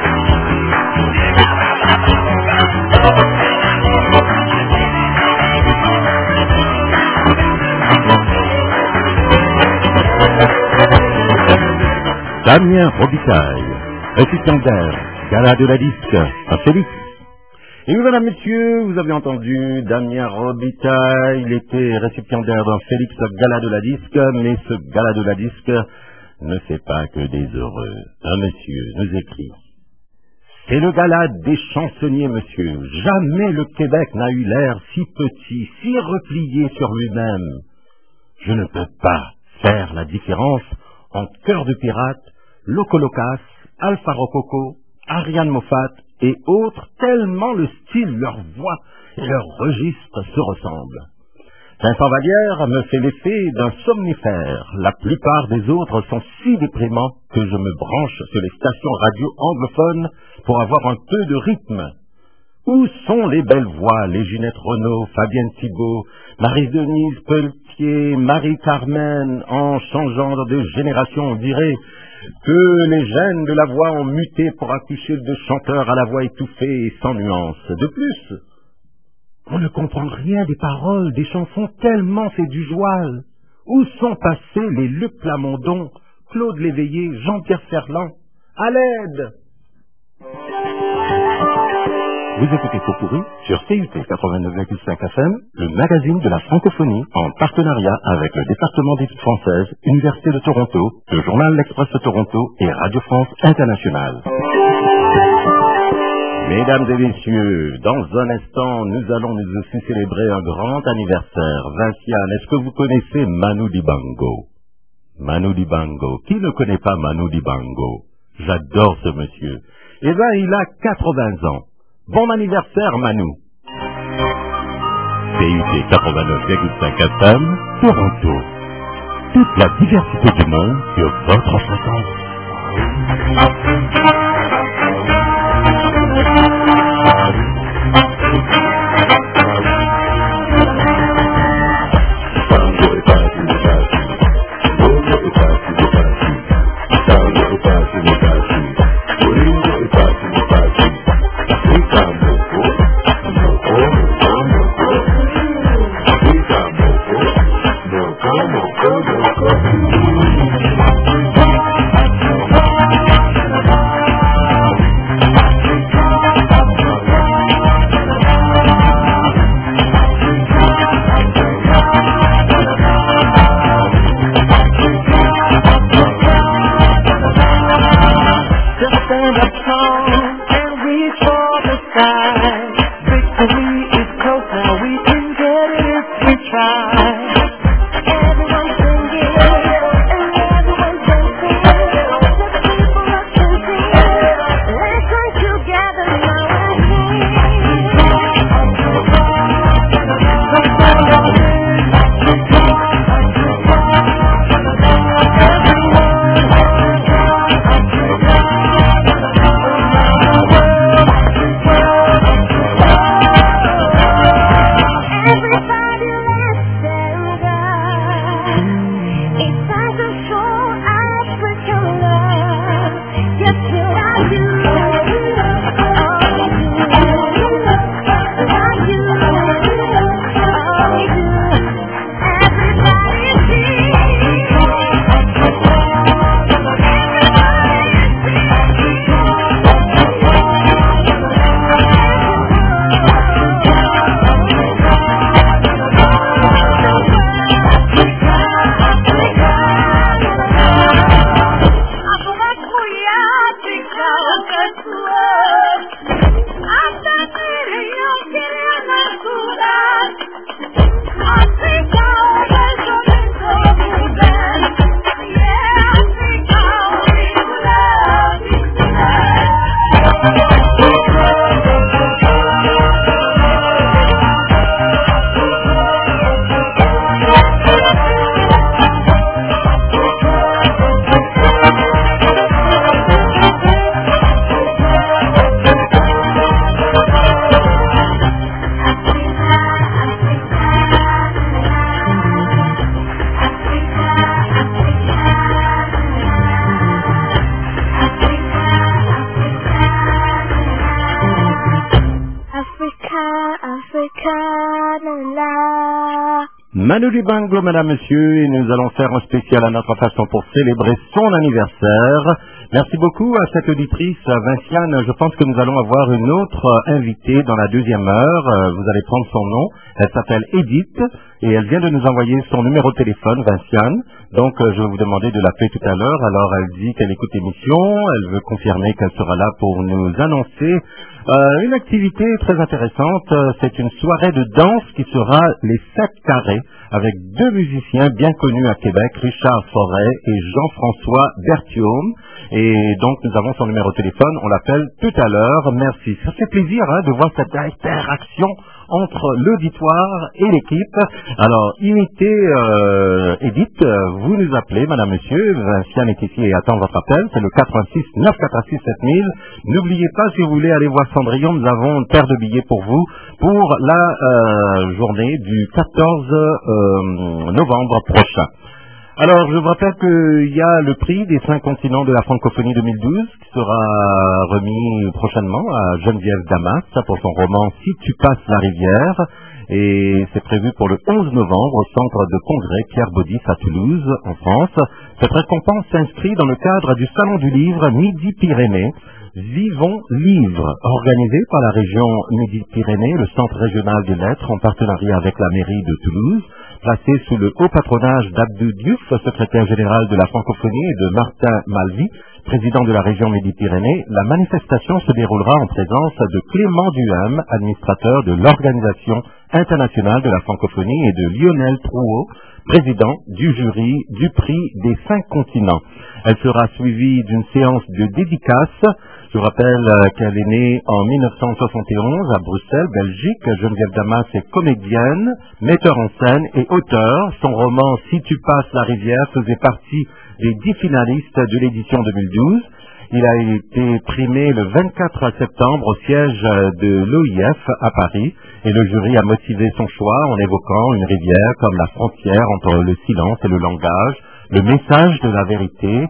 Damien Robitaille, récipiendaire, gala de la disque, à Félix. Et oui, mesdames, messieurs, vous avez entendu Damien Robitaille, il était récipiendaire d'un Félix gala de la disque, mais ce gala de la disque ne fait pas que des heureux. Un monsieur nous écrit: c'est le gala des chansonniers, monsieur. Jamais le Québec n'a eu l'air si petit, si replié sur lui-même. Je ne peux pas faire la différence en Cœur de Pirate, Loco Locas, Alpha Rococo, Ariane Moffat et autres, tellement le style, leur voix et leur registre se ressemblent. Vincent Vallière me fait l'effet d'un somnifère. La plupart des autres sont si déprimants que je me branche sur les stations radio anglophones pour avoir un peu de rythme. Où sont les belles voix, les Ginette Renaud, Fabienne Thibault, Marie-Denise Pelletier, Marie-Carmen? En changeant de génération, on dirait que les gènes de la voix ont muté pour accoucher de chanteurs à la voix étouffée et sans nuance. De plus, on ne comprend rien des paroles des chansons tellement c'est du joual. Où sont passés les Luc Plamondon, Claude Léveillé, Jean-Pierre Ferland? À l'aide! Vous écoutez Faux sur CUT 89,5 FM, le magazine de la francophonie, en partenariat avec le département d'études françaises, Université de Toronto, le journal L'Express de Toronto et Radio France Internationale. Mesdames et messieurs, dans un instant, nous allons nous aussi célébrer un grand anniversaire. Vinciane, est-ce que vous connaissez Manu Dibango? Manu Dibango. Qui ne connaît pas Manu Dibango? J'adore ce monsieur. Eh bien, il a 80 ans. Bon anniversaire, Manu. CUT 89,5 FM, Toronto. Toute la diversité du monde sur votre fréquence. Canada. Manu Dibango, madame, monsieur, et nous allons faire un spécial à notre façon pour célébrer son anniversaire. Merci beaucoup à cette auditrice, Vinciane. Je pense que nous allons avoir une autre invitée dans la deuxième heure. Vous allez prendre son nom. Elle s'appelle Edith et elle vient de nous envoyer son numéro de téléphone, Vinciane. Donc, je vais vous demander de l'appeler tout à l'heure. Alors, elle dit qu'elle écoute l'émission. Elle veut confirmer qu'elle sera là pour nous annoncer une activité très intéressante. C'est une soirée de danse qui sera les 7 carrés avec 2 musiciens bien connus à Québec, Richard Forêt et Jean-François Berthiaume. Et donc, nous avons son numéro de téléphone. On l'appelle tout à l'heure. Merci. Ça fait plaisir de voir cette interaction entre l'auditoire et l'équipe. Alors, imitez Edith, vous nous appelez, madame, monsieur. Vinciane est ici et attend votre appel. C'est le 86 986 7000. N'oubliez pas, si vous voulez aller voir Cendrillon, nous avons une paire de billets pour vous pour la journée du 14 novembre prochain. Alors, je vous rappelle qu'il y a le prix des 5 continents de la francophonie 2012 qui sera remis prochainement à Geneviève Damas pour son roman « Si tu passes la rivière ». Et c'est prévu pour le 11 novembre au centre de congrès Pierre Baudis à Toulouse, en France. Cette récompense s'inscrit dans le cadre du Salon du Livre Midi-Pyrénées. Vivons Livre, organisé par la région Midi-Pyrénées, le Centre régional des lettres, en partenariat avec la mairie de Toulouse, placé sous le haut patronage d'Abdou Diouf, secrétaire général de la francophonie, et de Martin Malvy, président de la région Midi-Pyrénées. La manifestation se déroulera en présence de Clément Duhem, administrateur de l'Organisation internationale de la francophonie, et de Lionel Trouot, président du jury du prix des 5 continents. Elle sera suivie d'une séance de dédicaces. Je vous rappelle qu'elle est née en 1971 à Bruxelles, Belgique. Geneviève Damas est comédienne, metteur en scène et auteur. Son roman « Si tu passes la rivière » faisait partie des 10 finalistes de l'édition 2012. Il a été primé le 24 septembre au siège de l'OIF à Paris et le jury a motivé son choix en évoquant une rivière comme la frontière entre le silence et le langage, le message de la vérité,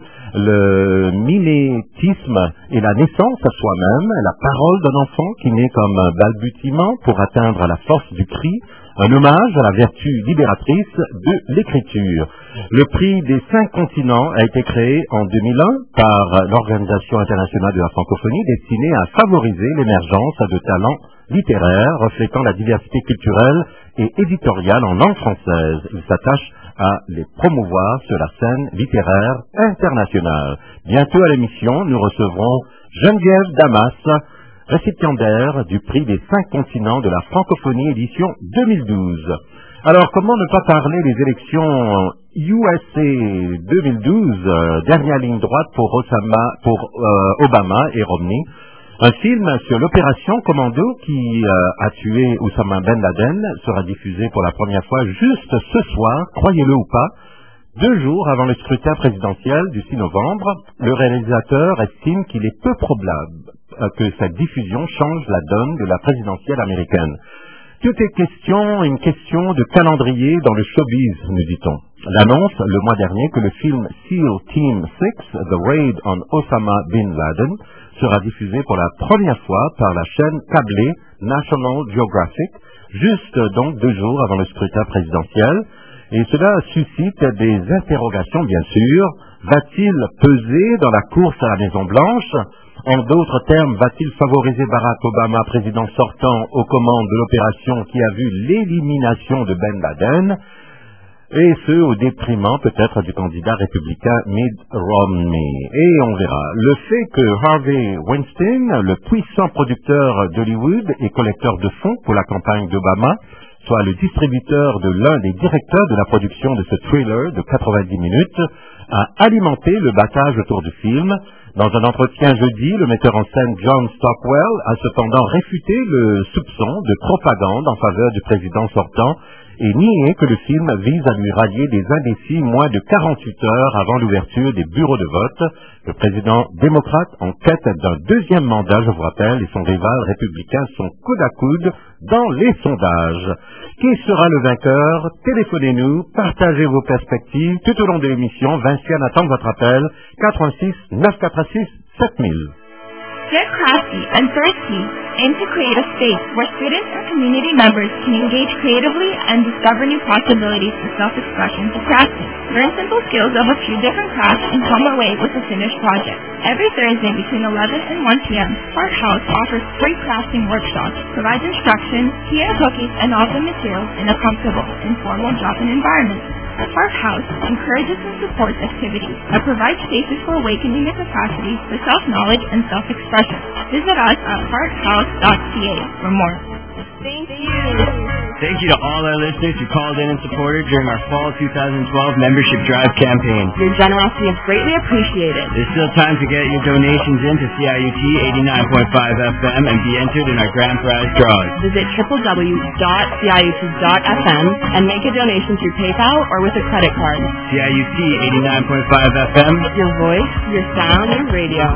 le mimétisme et la naissance à soi-même, la parole d'un enfant qui naît comme un balbutiement pour atteindre la force du cri, un hommage à la vertu libératrice de l'écriture. Le prix des 5 continents a été créé en 2001 par l'Organisation internationale de la francophonie, destiné à favoriser l'émergence de talents littéraires reflétant la diversité culturelle et éditoriale en langue française. Il s'attache à les promouvoir sur la scène littéraire internationale. Bientôt à l'émission, nous recevrons Geneviève Damas, récipiendaire du prix des 5 continents de la francophonie édition 2012. Alors, comment ne pas parler des élections USA 2012, dernière ligne droite pour Obama et Romney. Un film sur l'opération Commando qui a tué Oussama Ben Laden sera diffusé pour la première fois juste ce soir, croyez-le ou pas, 2 jours avant le scrutin présidentiel du 6 novembre. Le réalisateur estime qu'il est peu probable que cette diffusion change la donne de la présidentielle américaine. Tout est une question de calendrier dans le showbiz, nous dit-on. L'annonce le mois dernier que le film SEAL Team 6, The Raid on Osama Bin Laden, sera diffusé pour la première fois par la chaîne câblée National Geographic, juste donc 2 jours avant le scrutin présidentiel. Et cela suscite des interrogations, bien sûr. Va-t-il peser dans la course à la Maison-Blanche? En d'autres termes, va-t-il favoriser Barack Obama, président sortant, aux commandes de l'opération qui a vu l'élimination de Ben Laden, et ce, au détriment peut-être du candidat républicain Mitt Romney. Et on verra. Le fait que Harvey Weinstein, le puissant producteur d'Hollywood et collecteur de fonds pour la campagne d'Obama, soit le distributeur de l'un des directeurs de la production de ce thriller de 90 minutes, a alimenté le battage autour du film. Dans un entretien jeudi, le metteur en scène John Stockwell a cependant réfuté le soupçon de propagande en faveur du président sortant et nié que le film vise à lui rallier des indécis moins de 48 heures avant l'ouverture des bureaux de vote. Le président démocrate en quête d'un 2e mandat, je vous rappelle, et son rival républicain sont coude à coude dans les sondages. Qui sera le vainqueur? Téléphonez-nous, partagez vos perspectives tout au long de l'émission. Vinciane attend votre appel, 86 986 7000. Get crafty and thirsty. aim to create a space where students and community members can engage creatively and discover new possibilities for self-expression through crafting. Learn simple skills of a few different crafts and come away with a finished project. Every Thursday between 11 and 1 p.m., Spark House offers free crafting workshops, provides instruction, tea and cookies, and often materials in a comfortable, informal drop-in environment. Spark House encourages and supports activities that provide spaces for awakening the capacity for self-knowledge and self-expression. Visit us at sparkhouse.ca for more. Thank you. Thank you to all our listeners who called in and supported during our Fall 2012 Membership Drive campaign. Your generosity is greatly appreciated. There's still time to get your donations into CIUT 89.5 FM and be entered in our grand prize draws. Visit www.ciut.fm and make a donation through PayPal or with a credit card. CIUT 89.5 FM. Your voice, your sound, your radio.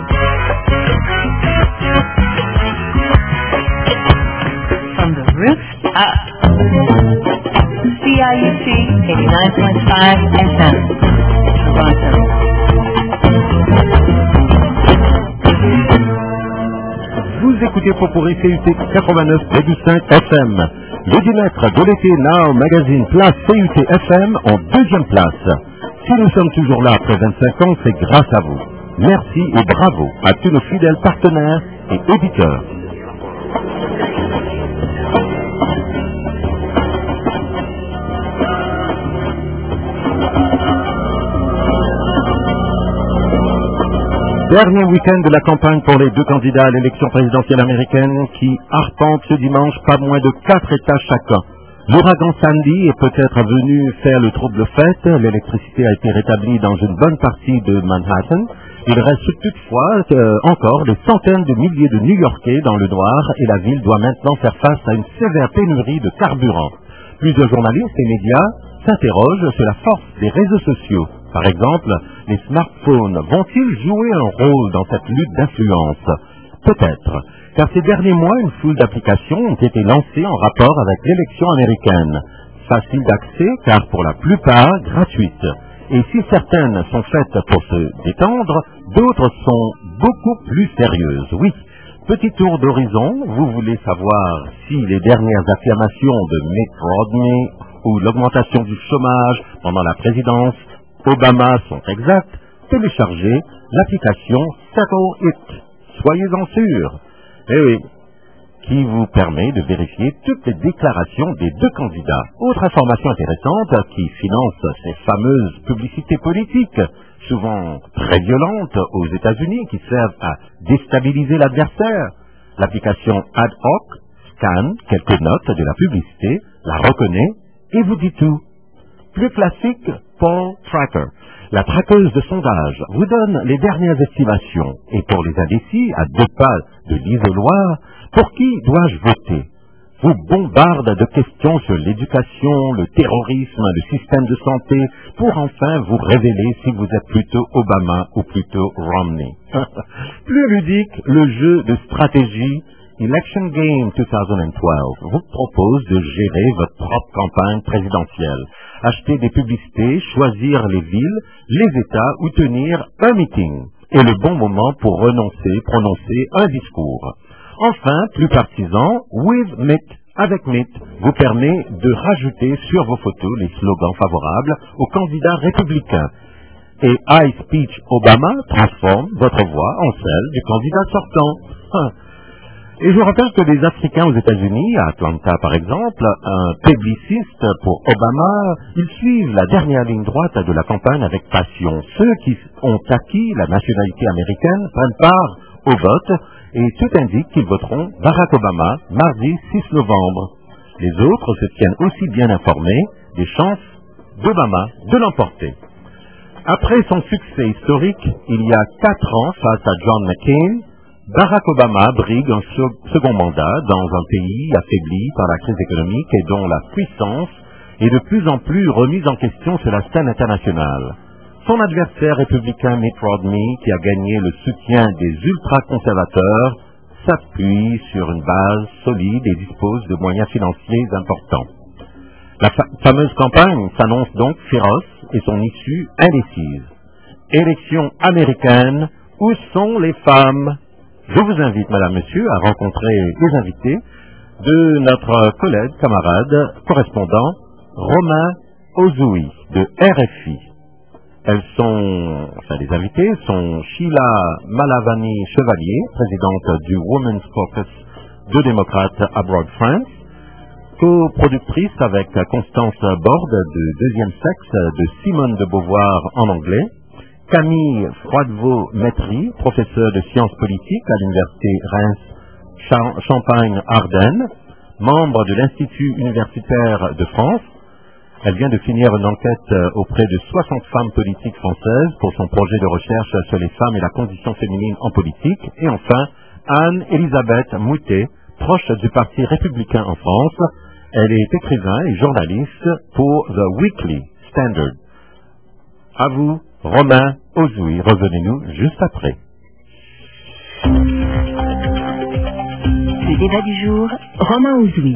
From the roof up. CIUT 89.5 FM, Toronto. Vous écoutez Popurrí CIUT 89.5 FM. Le dimanche de l'été Now Magazine place CIUT FM en deuxième place. Si nous sommes toujours là après 25 ans, c'est grâce à vous. Merci et bravo à tous nos fidèles partenaires et auditeurs. Dernier week-end de la campagne pour les deux candidats à l'élection présidentielle américaine qui arpentent ce dimanche pas moins de 4 États chacun. L'ouragan Sandy est peut-être venu faire le trouble fête. L'électricité a été rétablie dans une bonne partie de Manhattan. Il reste toutefois encore des centaines de milliers de New-Yorkais dans le noir et la ville doit maintenant faire face à une sévère pénurie de carburant. Plusieurs journalistes et médias s'interrogent sur la force des réseaux sociaux. Par exemple, les smartphones vont-ils jouer un rôle dans cette lutte d'influence? Peut-être, car ces derniers mois, une foule d'applications ont été lancées en rapport avec l'élection américaine. Faciles d'accès, car pour la plupart gratuites. Et si certaines sont faites pour se détendre, d'autres sont beaucoup plus sérieuses. Oui, petit tour d'horizon, vous voulez savoir si les dernières affirmations de Mitt Romney ou l'augmentation du chômage pendant la présidence Obama sont exactes, téléchargez l'application Settle It. Soyez-en sûrs. Eh oui, qui vous permet de vérifier toutes les déclarations des deux candidats. Autre information intéressante qui finance ces fameuses publicités politiques, souvent très violentes aux États-Unis, qui servent à déstabiliser l'adversaire. L'application Ad Hoc scanne quelques notes de la publicité, la reconnaît et vous dit tout. Plus classique, Poll Tracker. La traqueuse de sondage vous donne les dernières estimations. Et pour les indécis, à 2 pas de l'isoloir, pour qui dois-je voter? Vous bombarde de questions sur l'éducation, le terrorisme, le système de santé, pour enfin vous révéler si vous êtes plutôt Obama ou plutôt Romney. Plus ludique, le jeu de stratégie Election Game 2012 vous propose de gérer votre propre campagne présidentielle, acheter des publicités, choisir les villes, les États ou tenir un meeting, et le bon moment pour prononcer un discours. Enfin, plus partisan, With Mitt, avec Mitt, vous permet de rajouter sur vos photos les slogans favorables aux candidats républicains. Et I Speech Obama transforme votre voix en celle du candidat sortant. Et je rappelle que les Africains aux États-Unis, à Atlanta par exemple, un publiciste pour Obama, ils suivent la dernière ligne droite de la campagne avec passion. Ceux qui ont acquis la nationalité américaine prennent part au vote et tout indique qu'ils voteront Barack Obama mardi 6 novembre. Les autres se tiennent aussi bien informés des chances d'Obama de l'emporter. Après son succès historique, il y a 4 ans face à John McCain, Barack Obama brigue un second mandat dans un pays affaibli par la crise économique et dont la puissance est de plus en plus remise en question sur la scène internationale. Son adversaire républicain Mitt Romney, qui a gagné le soutien des ultra-conservateurs, s'appuie sur une base solide et dispose de moyens financiers importants. La fameuse campagne s'annonce donc féroce et son issue indécise. Élection américaine, où sont les femmes? Je vous invite, madame, monsieur, à rencontrer les invités de notre collègue, camarade, correspondant, Romain Ozoui, de RFI. Les invités sont Sheila Malavani-Chevalier, présidente du Women's Caucus de démocrates Abroad France, coproductrice avec Constance Borde de Deuxième Sexe de Simone de Beauvoir en anglais, Camille Froidevaux-Métry, professeure de sciences politiques à l'université Reims-Champagne-Ardenne, membre de l'Institut universitaire de France. Elle vient de finir une enquête auprès de 60 femmes politiques françaises pour son projet de recherche sur les femmes et la condition féminine en politique. Et enfin, Anne-Elisabeth Moutet, proche du Parti républicain en France. Elle est écrivain et journaliste pour The Weekly Standard. À vous, Romain Ozoui. Revenez-nous juste après. Le débat du jour, Romain Ozoui.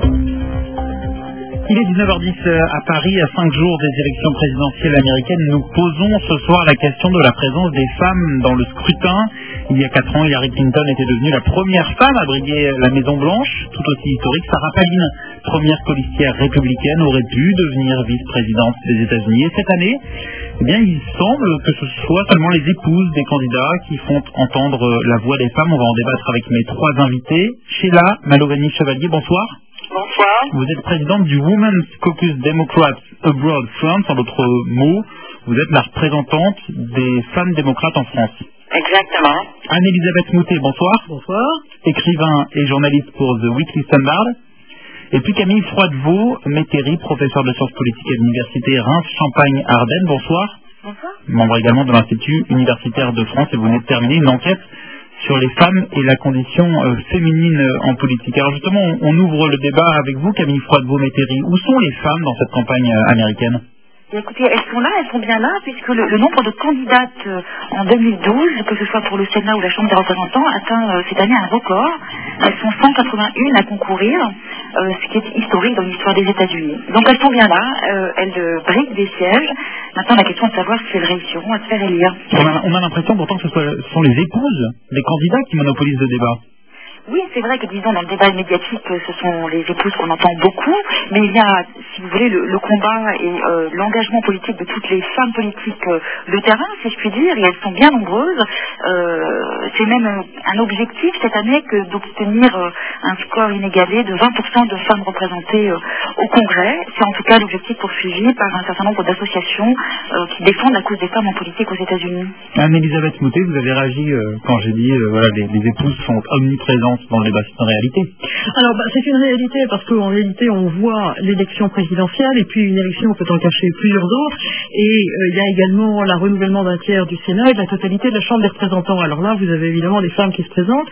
Il est 19h10 à Paris, à 5 jours des élections présidentielles américaines. Nous posons ce soir la question de la présence des femmes dans le scrutin. Il y a 4 ans, Hillary Clinton était devenue la première femme à briguer la Maison-Blanche, tout aussi historique. Sarah Palin, première colistière républicaine, aurait pu devenir vice-présidente des États-Unis. Et cette année, eh bien, il semble que ce soit seulement les épouses des candidats qui font entendre la voix des femmes. On va en débattre avec mes 3 invités. Sheila Malavani-Chevalier, bonsoir. Bonsoir. Vous êtes présidente du Women's Caucus Democrats Abroad France, en d'autres mots, vous êtes la représentante des femmes démocrates en France. Exactement. Anne-Elisabeth Moutet, bonsoir. Bonsoir. Écrivain et journaliste pour The Weekly Standard. Et puis Camille Froidevaux-Métry, professeur de sciences politiques à l'université Reims-Champagne-Ardenne, bonsoir. Bonsoir. Membre également de l'Institut universitaire de France, et vous venez de terminer une enquête sur les femmes et la condition féminine en politique. Alors justement, on ouvre le débat avec vous, Camille Froidevaux-Métry. Où sont les femmes dans cette campagne américaine ? Écoutez, elles sont bien là, puisque le nombre de candidates en 2012, que ce soit pour le Sénat ou la Chambre des représentants, atteint cette année un record. Elles sont 181 à concourir, ce qui est historique dans l'histoire des États-Unis. Donc elles sont bien là, elles briguent des sièges. Maintenant, la question est de savoir si elles réussiront à se faire élire. On a l'impression pourtant que ce sont les épouses des candidats qui monopolisent le débat. Oui, c'est vrai que, disons, dans le débat médiatique, ce sont les épouses qu'on entend beaucoup, mais il y a, si vous voulez, le combat et l'engagement politique de toutes les femmes politiques de terrain, si je puis dire, et elles sont bien nombreuses. C'est même un objectif cette année que d'obtenir un score inégalé de 20% de femmes représentées au Congrès. C'est en tout cas l'objectif poursuivi par un certain nombre d'associations qui défendent la cause des femmes en politique aux États-Unis. Anne-Elisabeth Moutet, vous avez réagi quand j'ai dit voilà, les épouses sont omniprésentes dans le débat, c'est une réalité. Alors c'est une réalité parce qu'en réalité on voit l'élection présidentielle et puis une élection peut en cacher plusieurs autres et il y a également le renouvellement d'un tiers du Sénat et de la totalité de la Chambre des représentants. Alors là vous avez évidemment des femmes qui se présentent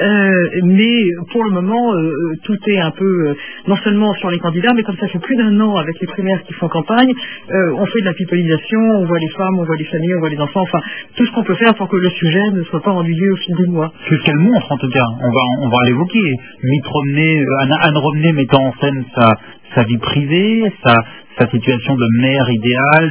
mais pour le moment tout est un peu non seulement sur les candidats mais comme ça fait plus d'1 an avec les primaires qui font campagne, on fait de la pipolisation, on voit les femmes, on voit les familles, on voit les enfants, enfin tout ce qu'on peut faire pour que le sujet ne soit pas ennuyeux au fil des mois. C'est ce qu'elle montre en tout cas, on va l'évoquer. Anne Romney mettant en scène sa vie privée, sa situation de mère idéale,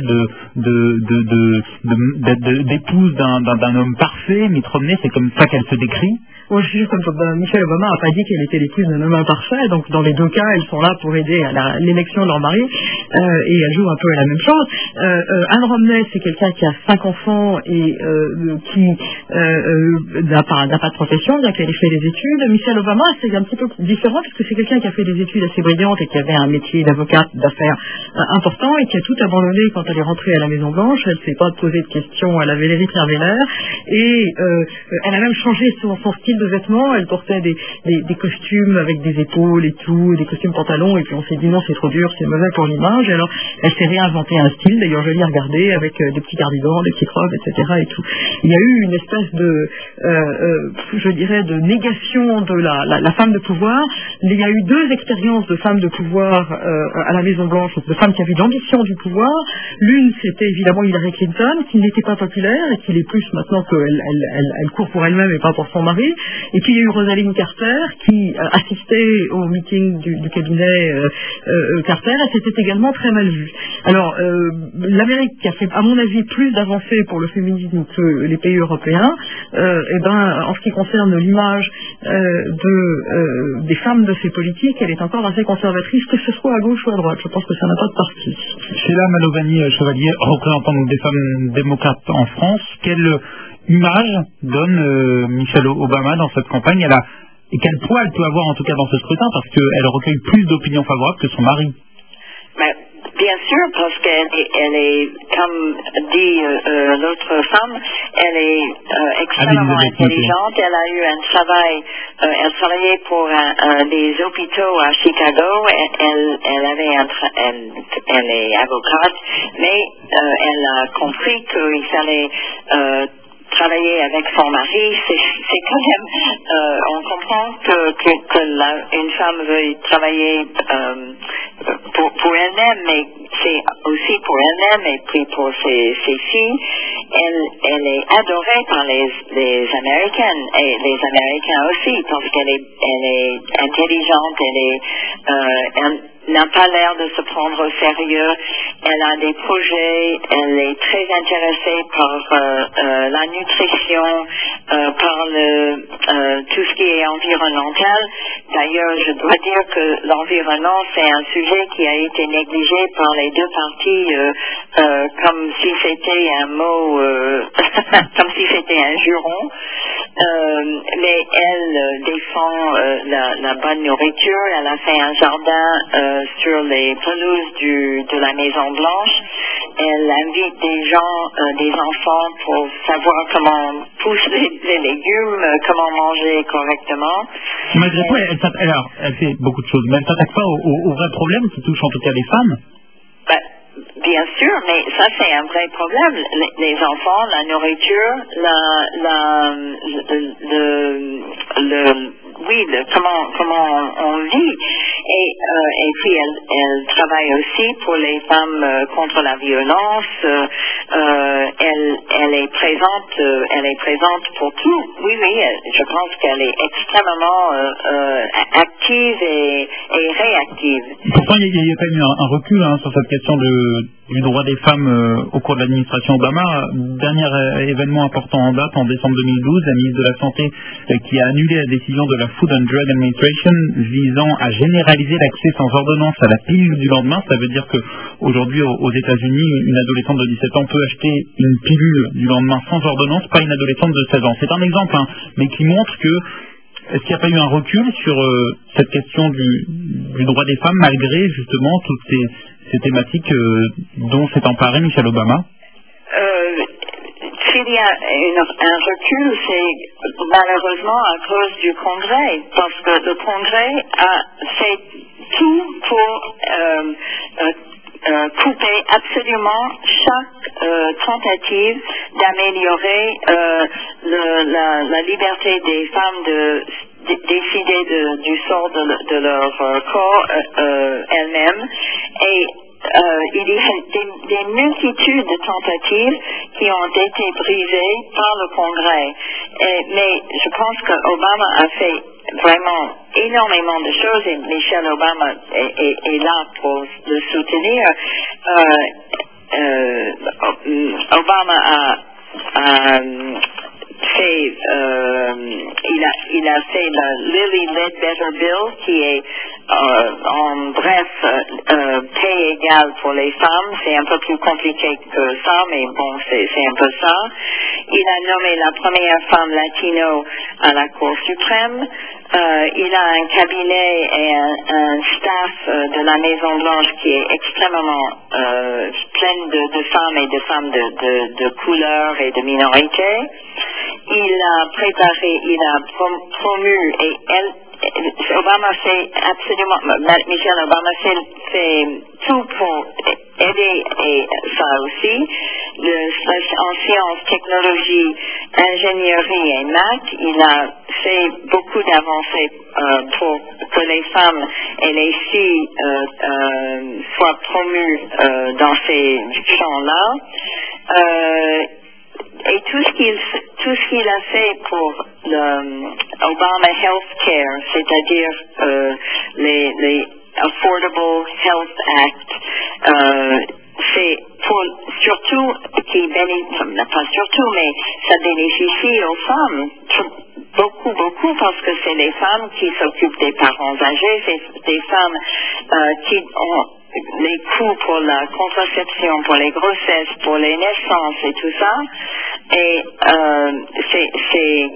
d'épouse d'un homme parfait. Mitt Romney, c'est comme ça qu'elle se décrit. Bon, je suis juste comme Michelle Obama n'a pas dit qu'elle était l'épouse d'un homme imparfait, donc dans les 2 cas, elles sont là pour aider à l'élection de leur mari, et elles jouent un peu à la même chose. Anne Romney, c'est quelqu'un qui a 5 enfants et qui n'a pas de profession, bien qu'elle ait fait des études. Michelle Obama, c'est un petit peu différent, puisque c'est quelqu'un qui a fait des études assez brillantes et qui avait un métier d'avocate d'affaires important et qui a tout abandonné quand elle est rentrée à la Maison-Blanche. Elle ne s'est pas posé de questions, elle avait les rites révélaires, et elle a même changé son style de vêtements. Elle portait des costumes avec des épaules et tout, des costumes pantalons, et puis on s'est dit non, c'est trop dur, c'est mauvais pour l'image. Alors elle s'est réinventé un style, d'ailleurs je l'ai regardé, avec des petits cardigans, des petites robes, etc. et tout. Il y a eu une espèce de je dirais de négation de la femme de pouvoir. Il y a eu 2 expériences de femmes de pouvoir pouvoir à la Maison-Blanche, de femmes qui avaient l'ambition du pouvoir. L'une, c'était évidemment Hillary Clinton, qui n'était pas populaire et qui l'est plus maintenant qu'elle court pour elle-même et pas pour son mari. Et puis il y a eu Rosalind Carter, qui assistait au meeting du cabinet Carter, et c'était également très mal vu. Alors, l'Amérique qui a fait, à mon avis, plus d'avancées pour le féminisme que les pays européens, en ce qui concerne l'image des femmes de ces politiques, elle est encore assez conservatrice, que ce soit à gauche ou à droite. Je pense que ça n'a pas de parti. Sheila Malovany-Chevalier, représentante des femmes démocrates en France, quelle image donne Michelle Obama dans cette campagne? Et quel poids elle peut avoir en tout cas dans ce scrutin, parce qu'elle recueille plus d'opinions favorables que son mari? Bien sûr, parce qu'elle est, comme dit l'autre femme, elle est extrêmement intelligente. Elle a eu un travail, elle travaillait pour des hôpitaux à Chicago. Elle est avocate, mais elle a compris qu'il fallait travailler avec son mari. C'est quand même, on comprend que une femme veut travailler pour elle-même, mais c'est aussi pour elle-même et puis pour ses filles. Elle est adorée par les Américaines et les Américains aussi, parce qu'elle est intelligente, elle n'a pas l'air de se prendre au sérieux. Elle a des projets, elle est très intéressée par la nutrition, par tout ce qui est environnemental. D'ailleurs, je dois dire que l'environnement, c'est un sujet qui a été négligé par les deux partis, comme si c'était un mot, comme si c'était un juron. Mais elle défend la bonne nourriture. Elle a fait un jardin sur les pelouses de la Maison Blanche. Elle invite des gens, des enfants, pour savoir comment poussent les légumes, comment manger correctement. Malgré tout, elle fait beaucoup de choses, mais elle ne s'attaque pas aux vrais problèmes qui touchent en tout cas les femmes. Bien sûr, mais ça c'est un vrai problème. Les enfants, la nourriture, comment on vit. Et puis elle travaille aussi pour les femmes contre la violence. Elle est présente pour tout. Oui, je pense qu'elle est extrêmement active et réactive. Pourtant, il y a quand même eu un recul sur cette question du droit des femmes au cours de l'administration Obama. Dernier événement important en date, en décembre 2012, la ministre de la Santé qui a annulé la décision de la Food and Drug Administration visant à généraliser l'accès sans ordonnance à la pilule du lendemain. Ça veut dire qu'aujourd'hui, aux États-Unis, une adolescente de 17 ans peut acheter une pilule du lendemain sans ordonnance, pas une adolescente de 16 ans. C'est un exemple, mais qui montre que est-ce qu'il n'y a pas eu un recul sur cette question du droit des femmes, malgré justement toutes ces thématiques dont s'est emparée Michelle Obama? S'il y a un recul, c'est malheureusement à cause du Congrès, parce que le Congrès a fait tout pour couper absolument chaque tentative d'améliorer la liberté des femmes de décider du sort de leur corps elles-mêmes. Et il y a des multitudes de tentatives qui ont été brisées par le Congrès. Mais je pense qu'Obama a fait vraiment énormément de choses et Michelle Obama est là pour le soutenir. Obama a fait, il a fait le Lilly Ledbetter Bill, qui est en bref paix égale pour les femmes. C'est un peu plus compliqué que ça, mais bon, c'est un peu ça. Il a nommé la première femme latino à la Cour suprême. Il a un cabinet et un staff de la Maison Blanche qui est extrêmement plein de femmes et de femmes de couleur et de minorités. Il a préparé, il a promu et Obama fait absolument, Michelle Obama fait tout pour aidé ça aussi. En sciences, technologie, ingénierie et maths, il a fait beaucoup d'avancées pour que les femmes et les filles soient promues dans ces champs-là. Et tout ce qu'il a fait pour l'Obama Healthcare, c'est-à-dire les Affordable Health Act, c'est surtout qui bénéficie, pas surtout, mais ça bénéficie aux femmes beaucoup parce que c'est les femmes qui s'occupent des parents âgés, c'est des femmes qui ont les coûts pour la contraception, pour les grossesses, pour les naissances et tout ça, et c'est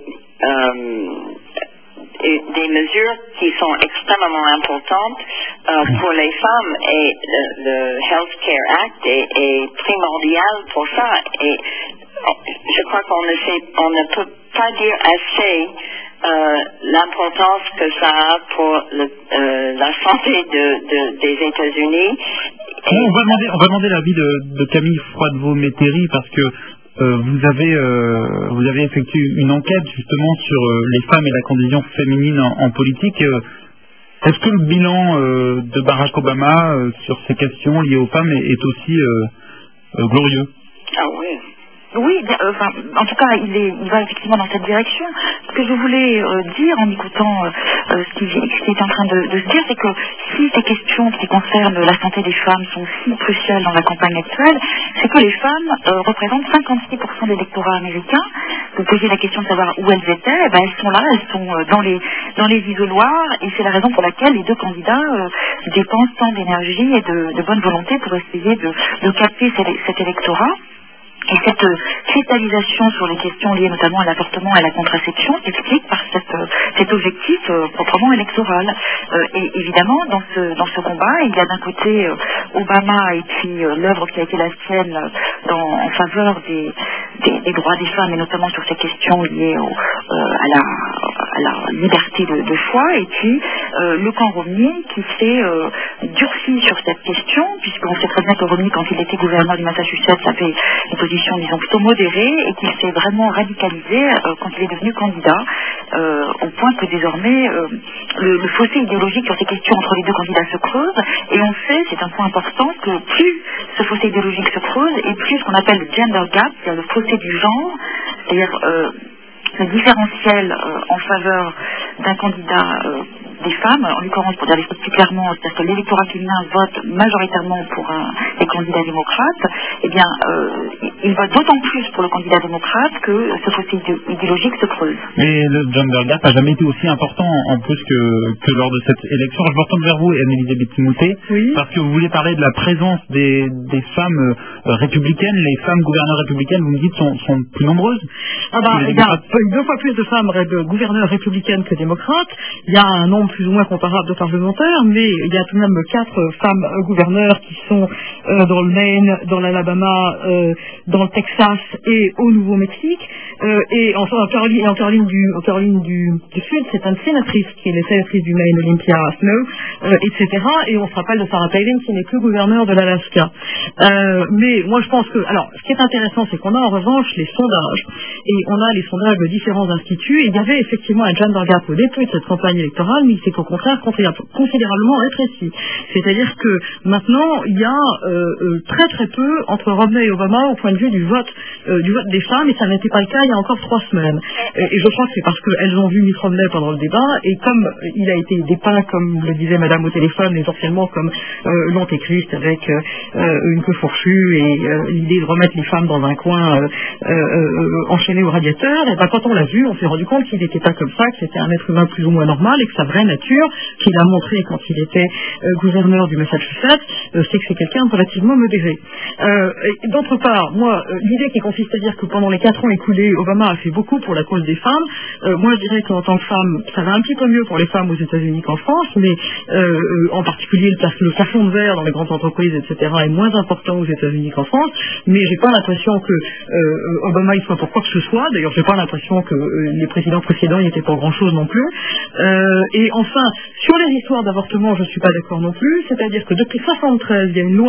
des mesures qui sont extrêmement importantes pour les femmes, et le Healthcare Act est primordial pour ça, et je crois qu'on ne peut pas dire assez l'importance que ça a pour la santé des États-Unis. On va demander l'avis de Camille Froidevaux-Métairie, parce que vous avez effectué une enquête justement sur les femmes et la condition féminine en politique. Est-ce que le bilan de Barack Obama sur ces questions liées aux femmes est aussi glorieux? Ah oui. Oui, en tout cas, il va effectivement dans cette direction. Ce que je voulais dire en écoutant ce qui est en train de se dire, c'est que si ces questions qui concernent la santé des femmes sont si cruciales dans la campagne actuelle, c'est que les femmes représentent 56% de l'électorat américain. Vous posiez la question de savoir où elles étaient, elles sont là, elles sont dans les isoloirs, et c'est la raison pour laquelle les deux candidats dépensent tant d'énergie et de bonne volonté pour essayer de capter cet électorat. Et cette cristallisation sur les questions liées notamment à l'avortement et à la contraception s'explique par cet objectif proprement électoral. Et évidemment, dans ce combat, il y a d'un côté Obama et puis l'œuvre qui a été la sienne en faveur des droits des femmes, et notamment sur ces questions liées à la liberté de choix, et puis le camp Romney qui s'est durci sur cette question, puisqu'on sait très bien que Romney, quand il était gouverneur du Massachusetts, avait une position, disons, plutôt modérée, et qui s'est vraiment radicalisé quand il est devenu candidat, au point que désormais le fossé idéologique sur ces questions entre les deux candidats se creuse, et on sait, c'est un point important, que plus ce fossé idéologique se creuse, et plus ce qu'on appelle le gender gap, c'est-à-dire le fossé du genre, c'est-à-dire le différentiel en faveur d'un candidat des femmes, en l'occurrence pour dire les choses plus clairement, c'est-à-dire que l'électorat féminin vote majoritairement pour les candidats démocrates, eh bien, il vote d'autant plus pour le candidat démocrate que ce fossé idéologique se creuse. Mais le gender gap n'a jamais été aussi important en plus que lors de cette élection. Je me retourne vers vous, Anne-Elisabeth Timouté, oui, parce que vous voulez parler de la présence des femmes républicaines. Les femmes gouverneures républicaines, vous me dites, sont plus nombreuses. Il y a 2 fois plus de femmes gouverneurs républicaines que démocrates. Il y a un nombre plus ou moins comparable de parlementaires, mais il y a tout de même 4 femmes gouverneurs qui sont dans le Maine, dans l'Alabama, dans le Texas et au Nouveau-Mexique. Et enfin, en Caroline du Sud, c'est une sénatrice qui est la sénatrice du Maine, Olympia Snowe, etc. Et on se rappelle de Sarah Palin qui n'est que gouverneure de l'Alaska. Mais moi je pense que, alors, ce qui est intéressant, c'est qu'on a en revanche les sondages, et on a les sondages de différents instituts, et il y avait effectivement un gender gap au début de cette campagne électorale, mais c'est qu'au contraire considérablement rétréci. C'est-à-dire que maintenant, il y a très très peu entre Romney et Obama au point de vue du vote des femmes, et ça n'était pas le cas il y a encore 3 semaines. Et je crois que c'est parce qu'elles ont vu Mitt Romney pendant le débat, et comme il a été dépeint, comme le disait madame au téléphone, essentiellement comme l'antéchrist avec une queue fourchue et l'idée de remettre les femmes dans un coin enchaîné au radiateur, et quand on l'a vu, on s'est rendu compte qu'il n'était pas comme ça, que c'était un être humain plus ou moins normal, et que sa vraie nature, qu'il a montré quand il était gouverneur du Massachusetts, c'est que c'est quelqu'un de relativement modéré. Et d'autre part, moi, l'idée qui consiste à dire que pendant les 4 ans écoulés, Obama a fait beaucoup pour la cause des femmes, moi je dirais qu'en tant que femme, ça va un petit peu mieux pour les femmes aux États-Unis qu'en France, mais en particulier le plafond de verre dans les grandes entreprises, etc., est moins important aux États-Unis qu'en France, mais j'ai pas l'impression que Obama il soit pour quoi que ce soit. D'ailleurs, j'ai pas l'impression que les présidents précédents y étaient pour grand-chose non plus. Et enfin, sur les histoires d'avortement, je suis pas d'accord non plus. C'est-à-dire que depuis 1973, il y a une loi qui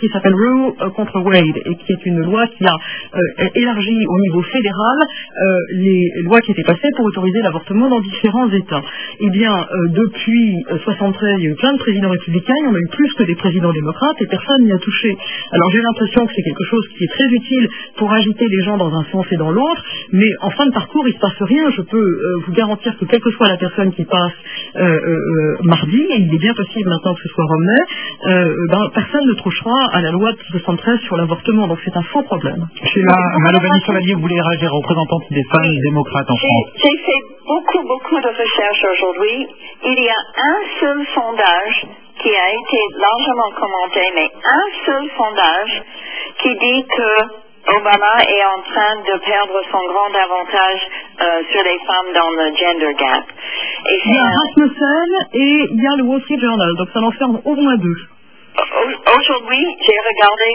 qui s'appelle Roe contre Wade et qui est une loi qui a élargi au niveau fédéral les lois qui étaient passées pour autoriser l'avortement dans différents États. Eh bien, depuis 73, il y a eu plein de présidents républicains, il y en a eu plus que des présidents démocrates et personne n'y a touché. Alors j'ai l'impression que c'est quelque chose qui est très utile pour agiter les gens dans un sens et dans l'autre, mais en fin de parcours, il ne se passe rien. Je peux vous garantir que quelle que soit la personne qui passe mardi, et il est bien possible maintenant que ce soit Romney, personne ne touchera à la loi de 73 sur l'avortement, donc c'est un faux problème. Sheila Malovany-Chevalier, vous voulez réagir, représentante des femmes démocrates en France? J'ai fait beaucoup de recherches aujourd'hui. Il y a un seul sondage qui a été largement commenté, mais un seul sondage qui dit que Obama est en train de perdre son grand avantage sur les femmes dans le gender gap. Et il y a Rasmussen et il y a le Wall Street Journal, donc ça en fait au moins deux. Aujourd'hui, j'ai regardé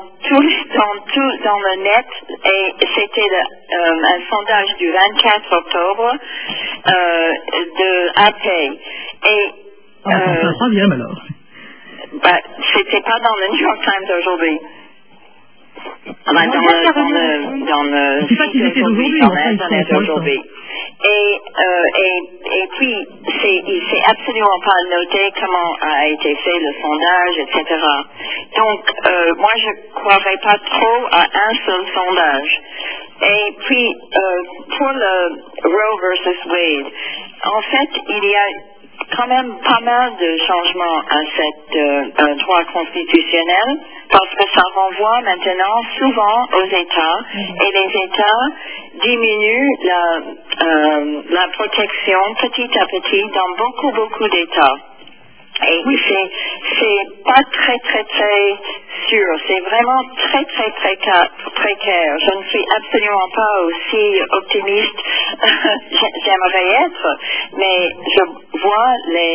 dans le net et c'était un sondage du 24 octobre de AP. Et ça sera bien alors. C'était pas dans le New York Times aujourd'hui. Dans le c'est pas qu'ils étaient d'aujourd'hui, Internet aujourd'hui. Et puis, c'est absolument pas noté comment a été fait le sondage, etc. Donc, moi, je croirais pas trop à un seul sondage. Et puis, pour le Roe versus Wade, en fait, il y a quand même pas mal de changements à cette droit constitutionnel parce que ça renvoie maintenant souvent aux États et les États diminuent la protection petit à petit dans beaucoup d'États. Et c'est pas très sûr, c'est vraiment très précaire. Je ne suis absolument pas aussi optimiste j'aimerais être, mais je vois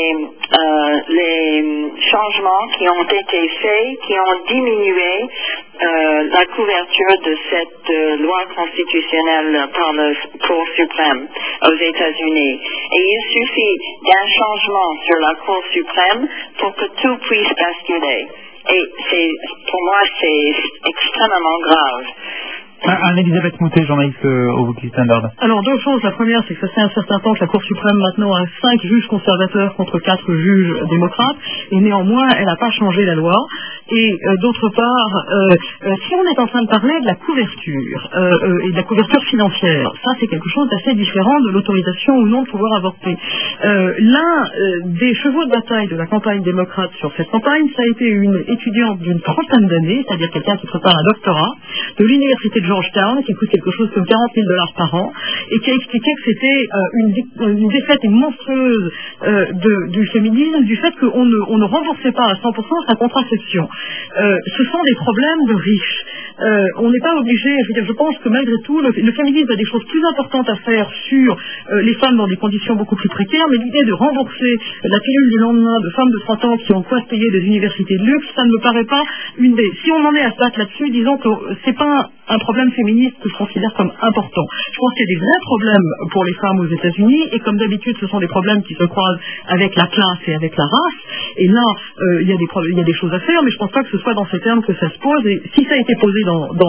les changements qui ont été faits, qui ont diminué la couverture de cette loi constitutionnelle par le Cour suprême aux États-Unis. Et il suffit d'un changement sur la Cour suprême pour que tout puisse basculer. Et pour moi, c'est extrêmement grave. Anne-Elisabeth Moutet, journaliste au Weekly Standard. Alors, deux choses. La première, c'est que ça fait un certain temps que la Cour suprême maintenant a 5 juges conservateurs contre 4 juges démocrates, et néanmoins, elle n'a pas changé la loi. Et d'autre part, si on est en train de parler de la couverture et de la couverture financière, ça c'est quelque chose d'assez différent de l'autorisation ou non de pouvoir avorter. L'un des chevaux de bataille de la campagne démocrate sur cette campagne, ça a été une étudiante d'une 30aine d'années, c'est-à-dire quelqu'un qui prépare un doctorat, de l'université de Georgetown, qui coûte quelque chose comme $40 000 par an, et qui a expliqué que c'était une défaite monstrueuse du féminisme, du fait qu'on ne remboursait pas à 100% sa contraception. Ce sont des problèmes de riches. On n'est pas obligé, je pense que malgré tout, le féminisme a des choses plus importantes à faire sur les femmes dans des conditions beaucoup plus précaires, mais l'idée de rembourser la pilule du lendemain de femmes de 30 ans qui ont quoi se payer des universités de luxe, ça ne me paraît pas une des... Si on en est à se battre là-dessus, disons que c'est pas un problème féministe que je considère comme important. Je pense qu'il y a des vrais problèmes pour les femmes aux États-Unis, et comme d'habitude, ce sont des problèmes qui se croisent avec la classe et avec la race, et là, il y a des choses à faire, mais je pense pas que ce soit dans ces termes que ça se pose, et si ça a été posé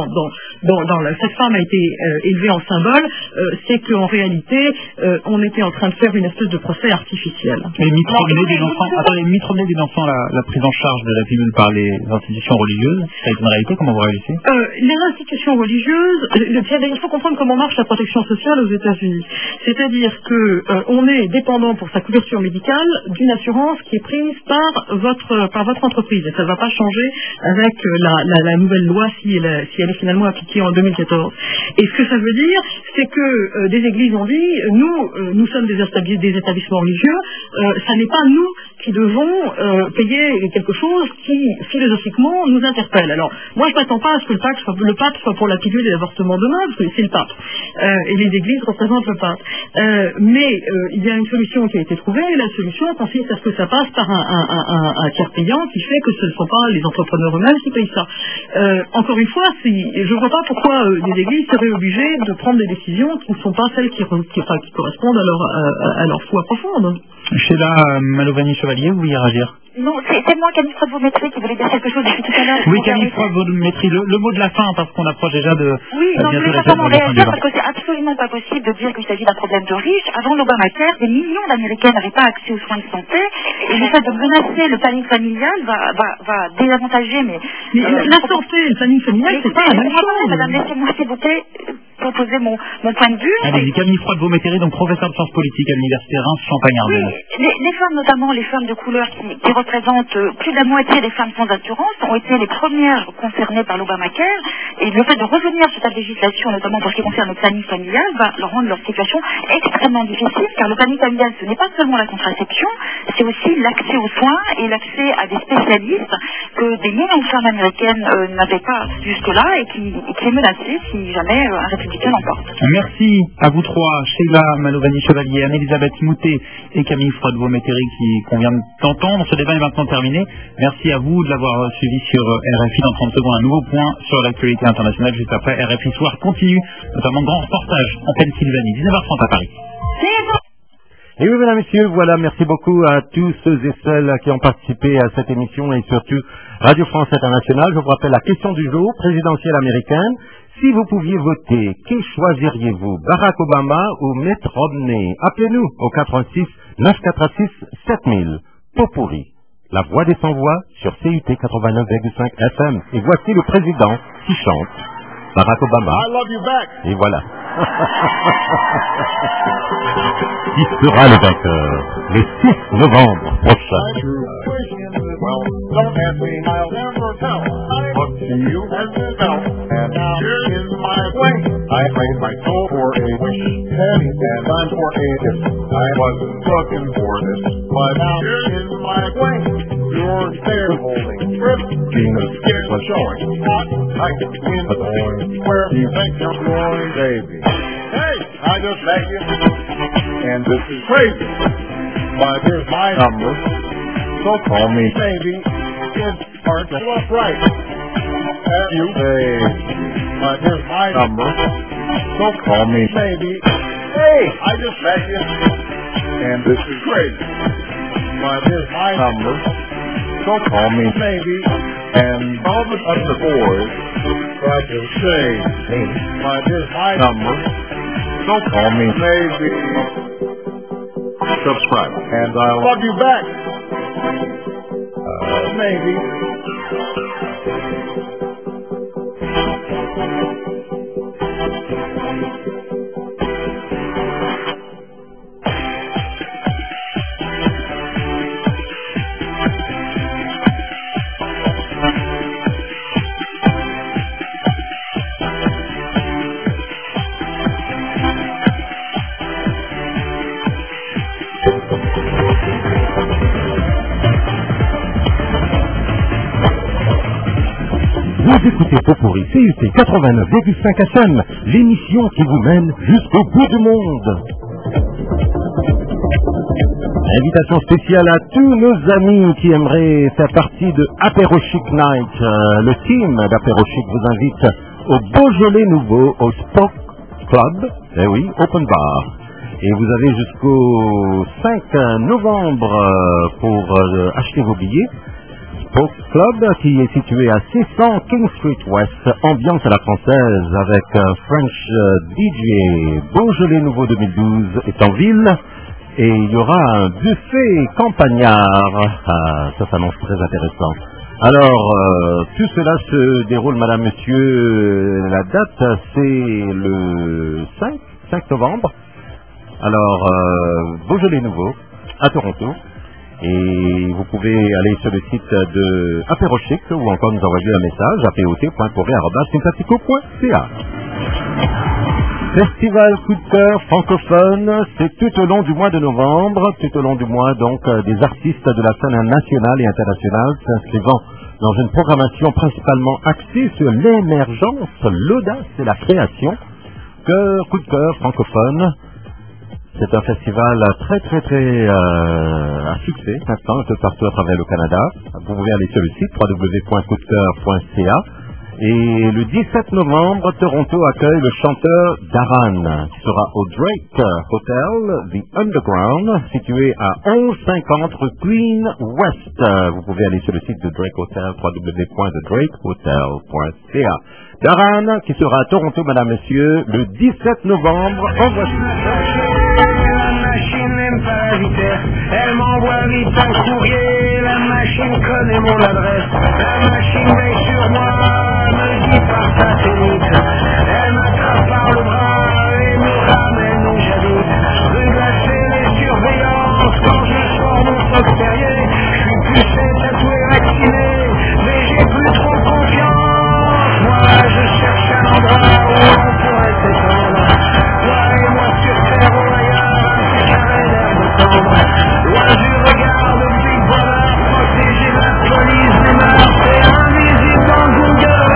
cette femme a été élevée en symbole, c'est qu'en réalité, on était en train de faire une espèce de procès artificiel. Et mitraumner des enfants, la prise en charge de la pilule par les institutions religieuses, ça est une réalité, comment vous réalisez? Les institutions religieuses, il faut comprendre comment marche la protection sociale aux États-Unis. C'est-à-dire que on est dépendant pour sa couverture médicale d'une assurance qui est prise par votre entreprise, et ça ne va pas changer avec la nouvelle loi si elle est finalement appliquée en 2014. Et ce que ça veut dire, c'est que des églises ont dit, nous sommes des établissements religieux, ça n'est pas nous qui devons payer quelque chose qui, philosophiquement, nous interpelle. Alors, moi, je ne m'attends pas à ce que le pape soit pour la pilule et l'avortement demain, parce que c'est le pape. Et les églises représentent le pape. Mais il y a une solution qui a été trouvée, et la solution consiste à ce que ça passe par un tiers payant qui fait que ce ne sont pas les entrepreneurs eux-mêmes qui payent ça. Encore une fois, je ne vois pas pourquoi les églises seraient obligées de prendre des décisions qui ne sont pas celles qui correspondent à leur foi profonde. Sheila Malovany-Chevalier, vous vouliez réagir? Non, c'est moi, Camille Froide-Beaumétrie, qui voulait dire quelque chose depuis tout à l'heure. Oui, Camille Froide-Beaumétrie, le mot de la fin, parce qu'on approche déjà de... Oui, non, je bientôt voulais la simplement fin du réagir débat. parce que c'est absolument pas possible de dire qu'il s'agit d'un problème de riches. Avant l'Obamacare, des millions d'Américains n'avaient pas accès aux soins de santé, et le fait de menacer le planning familial va désavantager, mais la santé et le planning familial, c'est pas la même chose. Madame, laissez-moi s'il vous plaît proposer mon point de vue. Allez-y, Camille Froide-Beaumétrie, donc professeur de sciences politiques à l'université Reims, Champagne-Ardenne. Oui, les femmes, notamment les femmes de couleur qui représentent plus de la moitié des femmes sans assurance, ont été les premières concernées par l'Obamacare, et le fait de revenir sur cette législation, notamment pour ce qui concerne le planning familial, va leur rendre leur situation extrêmement difficile, car le planning familial, ce n'est pas seulement la contraception, c'est aussi l'accès aux soins et l'accès à des spécialistes que des millions de femmes américaines n'avaient pas jusque-là, et qui est menacé si jamais un républicain l'emporte. Merci à vous trois, Sheila Malovani-Chevalier, Anne-Elisabeth Moutet et Camille Froide-Beaumétrie qu'on vient d'entendre. Ce débat est maintenant terminé. Merci à vous de l'avoir suivi sur RFI. Dans 30 secondes, un nouveau point sur l'actualité internationale. Juste après, RFI Soir continue, notamment grand reportage en Pennsylvanie, 19h30 à Paris. Et oui, mesdames et messieurs, voilà, merci beaucoup à tous ceux et celles qui ont participé à cette émission et surtout Radio France Internationale. Je vous rappelle la question du jour, présidentielle américaine. Si vous pouviez voter, qui choisiriez-vous, Barack Obama ou Mitt Romney? Appelez-nous au 86 946 7000. Pot-pourri, la voix des sans-voix sur CUT 89,5 FM. Et voici le président qui chante, Barack Obama. I love you back. Et voilà. Qui sera le vainqueur le 6 novembre prochain. Well, don't ask me, I'll never tell. I look to you as a spell, and now here is my way. I trade my soul for a wish, penny and dime for a kiss. I wasn't looking for this, but now here is my way. Your fair holding grip, Gina's skin was showing. Hot, tight, wind blowing. Where do you think you're going, baby? Hey, I just met you, and this is crazy. But here's my number. So call me maybe. Kids aren't up right. And you say, but here's my number. So call me maybe. Hey, I just met you. And this is great. But here's my number. So call me maybe. And all the other boys try to say, but here's my number. So call me maybe. Subscribe. And I'll love you back. Maybe. Vous écoutez Pot-pourri, CUT 89,5 FM, l'émission qui vous mène jusqu'au bout du monde. Invitation spéciale à tous nos amis qui aimeraient faire partie de Apéro Chic Night. Le team d'Apéro Chic vous invite au Beaujolais Nouveau, au Spoke Club, eh oui, Open Bar. Et vous avez jusqu'au 5 novembre pour acheter vos billets. Spoke Club qui est situé à 600 King Street West, ambiance à la française avec French DJ. Beaujolais Nouveau 2012 est en ville et il y aura un buffet campagnard. Ah, ça s'annonce très intéressant. Alors, tout cela se déroule, madame, monsieur, la date c'est le 5 novembre. Alors, Beaujolais Nouveau à Toronto. Et vous pouvez aller sur le site de Apéro Chic ou encore nous envoyer un message à pot.pourri@sympathico.ca. Festival coup de cœur francophone, c'est tout au long du mois de novembre, tout au long du mois donc des artistes de la scène nationale et internationale s'inscrivant dans une programmation principalement axée sur l'émergence, l'audace et la création. Coup de cœur francophone. C'est un festival très à succès maintenant un peu partout à travers le Canada. Vous pouvez aller sur le site www.coupdecoeur.ca Et le 17 novembre, Toronto accueille le chanteur Daran, qui sera au Drake Hotel, The Underground, situé à 1150 rue Queen West. Vous pouvez aller sur le site de Drake Hotel, www.thedrakehotel.ca. Daran, qui sera à Toronto, madame, messieurs, le 17 novembre, en voici. La machine n'aime pas la vitesse, elle m'envoie vite un courrier, la machine connaît mon adresse, la machine veille sur moi, me dit par satellite, elle m'attrape par le bras et me ramène où j'habite, rue de la télésurveillance, quand je sors mon stock terrier, je suis poussé, tatoué, vacciné, mais j'ai plus trop confiance, moi je cherche un endroit où on pourrait s'étendre, toi et moi sur terre ou ailleurs, loin du regard de Big Brother, protégé de la police des mœurs, c'est invisible dans Google.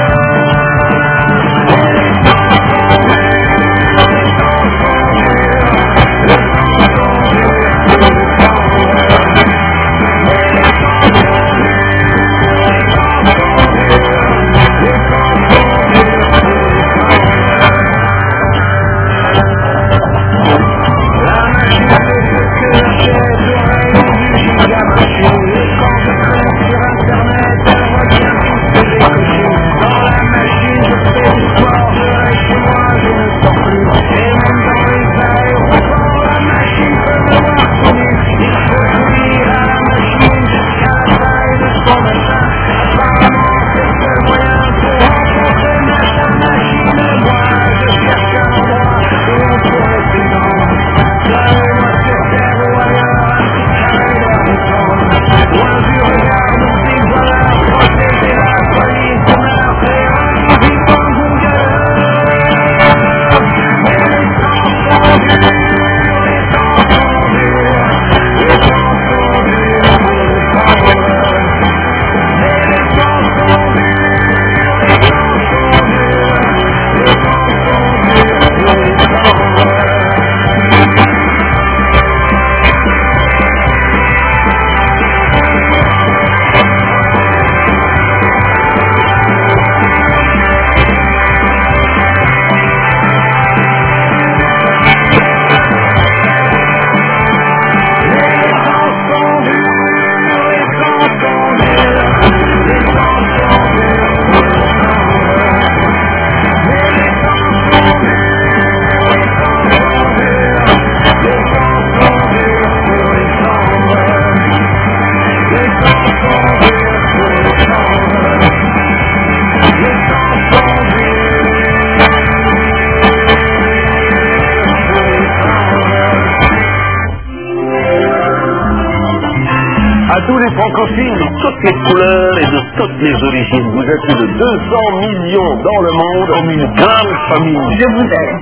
francophiles de toutes les couleurs et de toutes les origines. Vous êtes plus de 200 millions dans le monde comme une grande famille. Je vous aime.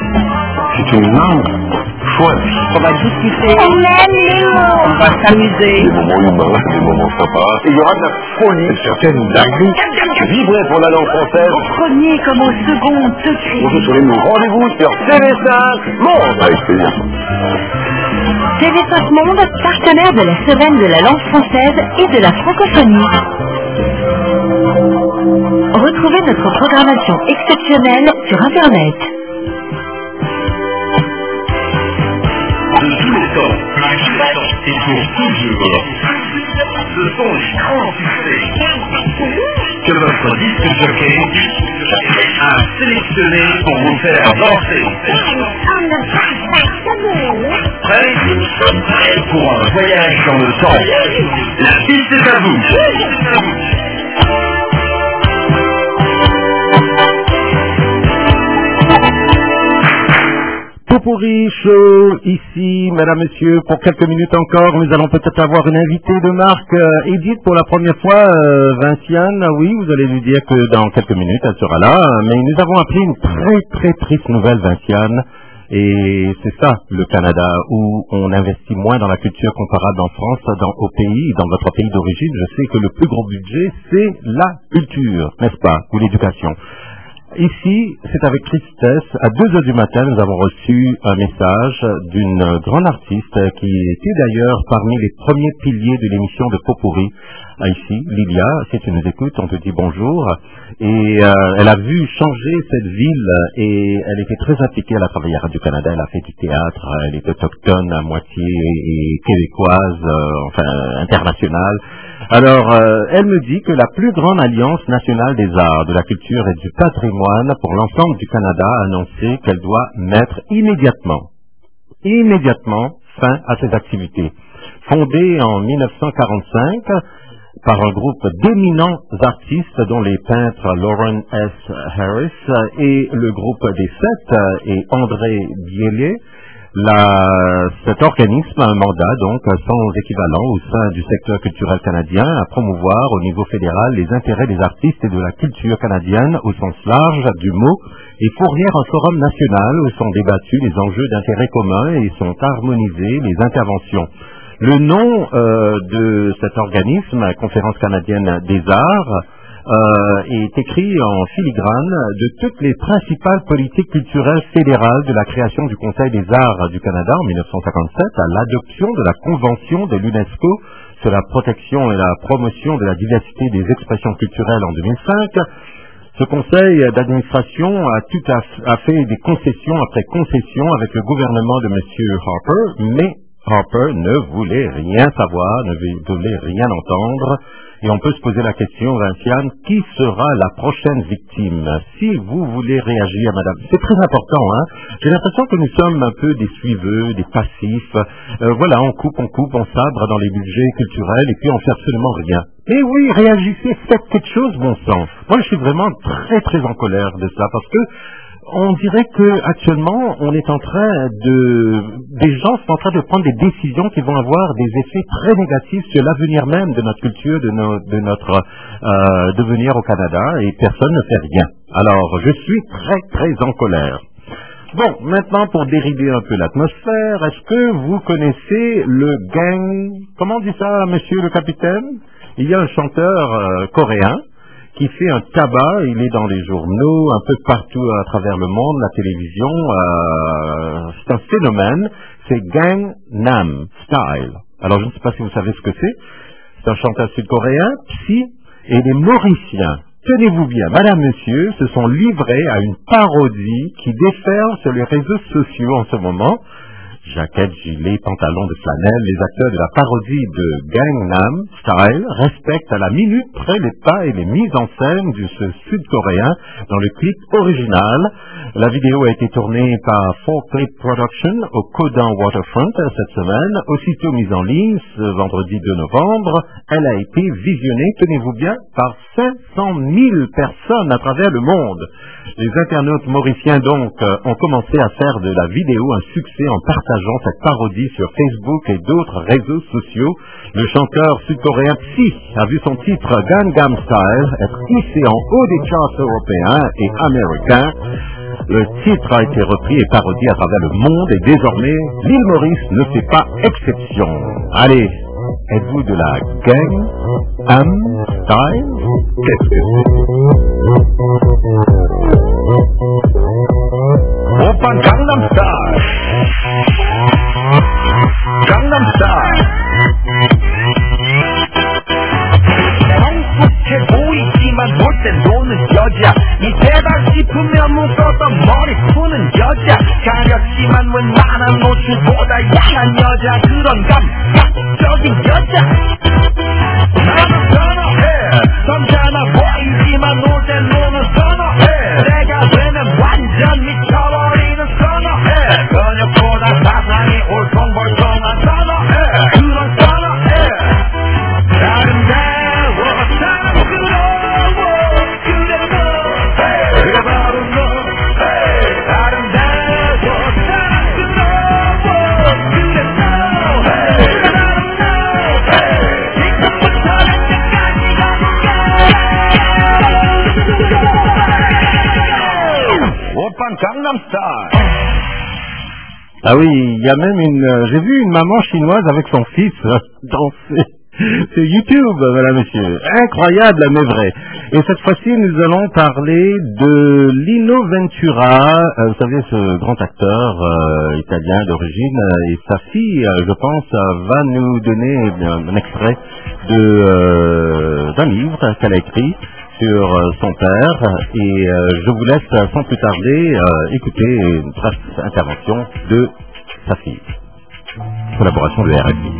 C'est une langue choisie. On va discuter. On aime les mots. On va s'amuser. Des moments humains, des moments sympas. Et il y aura de la folie, certaines dingueries. Vivrez pour la langue française. Au premier comme au second degré. Bonjour sur les mots. Rendez-vous sur TV5 Monde. Avec plaisir. TV5 Monde, partenaire de la Semaine de la langue française et de la francophonie. Retrouvez notre programmation exceptionnelle sur Internet. De tous les temps et pour toujours, ce sont les grands succès que votre disque jockey a sélectionné pour vous faire danser. Prêt pour un voyage dans le temps. La piste est à vous. Potpourri Show, ici, mesdames, messieurs, pour quelques minutes encore, nous allons peut-être avoir une invitée de marque, Edith, pour la première fois, Vinciane, oui, vous allez lui dire que dans quelques minutes, elle sera là, mais nous avons appris une très triste nouvelle, Vinciane, et c'est ça, le Canada, où on investit moins dans la culture comparable en France, au pays, dans votre pays d'origine. Je sais que le plus gros budget, c'est la culture, n'est-ce pas, ou l'éducation. Ici, c'est avec tristesse, à 2h du matin, nous avons reçu un message d'une grande artiste qui était d'ailleurs parmi les premiers piliers de l'émission de Pot-Pourri. Ici, Lilia, si tu nous écoutes, on te dit bonjour. Et elle a vu changer cette ville et elle était très impliquée. Elle a travaillé à Radio-Canada, elle a fait du théâtre, elle est autochtone à moitié et québécoise, internationale. Alors, elle me dit que la plus grande alliance nationale des arts, de la culture et du patrimoine pour l'ensemble du Canada a annoncé qu'elle doit mettre immédiatement fin à ces activités. Fondée en 1945 par un groupe d'éminents artistes dont les peintres Lauren S. Harris et le groupe des Sept et André Biellet, cet organisme a un mandat donc sans équivalent au sein du secteur culturel canadien à promouvoir au niveau fédéral les intérêts des artistes et de la culture canadienne au sens large du mot et fournir un forum national où sont débattus les enjeux d'intérêt commun et sont harmonisées les interventions. Le nom de cet organisme, Conférence canadienne des arts, est écrit en filigrane de toutes les principales politiques culturelles fédérales de la création du Conseil des arts du Canada en 1957 à l'adoption de la Convention de l'UNESCO sur la protection et la promotion de la diversité des expressions culturelles en 2005. Ce conseil d'administration a fait des concessions après concessions avec le gouvernement de M. Harper, mais Harper ne voulait rien savoir, ne voulait rien entendre. Et on peut se poser la question, Vinciane, qui sera la prochaine victime? Si vous voulez réagir, madame, c'est très important, hein. J'ai l'impression que nous sommes un peu des suiveux, des passifs. Voilà, on coupe, on sabre dans les budgets culturels et puis on fait absolument rien. Mais oui, réagissez, faites quelque chose, bon sang. Moi, je suis vraiment très, très en colère de ça parce que on dirait que actuellement, on est en train des gens sont en train de prendre des décisions qui vont avoir des effets très négatifs sur l'avenir même de notre culture, de notre devenir au Canada, et personne ne fait rien. Alors, je suis très, très en colère. Bon, maintenant, pour dériver un peu l'atmosphère, est-ce que vous connaissez le gang, comment on dit ça, monsieur le capitaine? Il y a un chanteur coréen qui fait un tabac, il est dans les journaux, un peu partout à travers le monde, la télévision, c'est un phénomène, c'est Gangnam Style. Alors je ne sais pas si vous savez ce que c'est un chanteur sud-coréen, Psy, et les Mauriciens, tenez-vous bien, madame, monsieur, se sont livrés à une parodie qui déferle sur les réseaux sociaux en ce moment. Jaquette, gilet, pantalon de flanelle, les acteurs de la parodie de Gangnam Style respectent à la minute près les pas et les mises en scène de ce sud-coréen dans le clip original. La vidéo a été tournée par 4Clip Production au Codan Waterfront cette semaine, aussitôt mise en ligne ce vendredi 2 novembre. Elle a été visionnée, tenez-vous bien, par 500 000 personnes à travers le monde. Les internautes mauriciens donc ont commencé à faire de la vidéo un succès en partageant cette parodie sur Facebook et d'autres réseaux sociaux. Le chanteur sud-coréen Psy a vu son titre Gangnam Style être hissé en haut des charts européens et américains. Le titre a été repris et parodié à travers le monde et désormais l'île Maurice ne fait pas exception. Allez, êtes-vous de la Gangnam Style? Qu'est-ce que c'est? Oppa Gangnam Style. Gangnam Style. 성숙해 보이지만 볼 땐 노는 여자 이 대박 싶으면 묶었던 머리 푸는 여자 가렸지만 웬만한 노출보다 야한 여자 그런 감각적인 여자 나도 선호해 점잖아 보이지만 놀 땐 노는 선호해 내가 되면 완전 미쳐버리는 선호해 저녁보다 사상이 올통벌통한 선호해 그런 선호해 아름다워 사랑스러워 그래 너 그래 바로 너 아름다워 사랑스러워 그래 너 그래 바로 너 지금부터 언제까지 가볼까 오빤 강남스타일. Ah oui, il y a même j'ai vu une maman chinoise avec son fils danser. C'est YouTube, voilà monsieur. Incroyable, mais vrai. Et cette fois-ci, nous allons parler de Lino Ventura, vous savez, ce grand acteur italien d'origine, et sa fille, je pense, va nous donner un extrait d'un livre qu'elle a écrit sur son père, et je vous laisse sans plus tarder écouter une brève intervention de sa fille. Collaboration de RFI.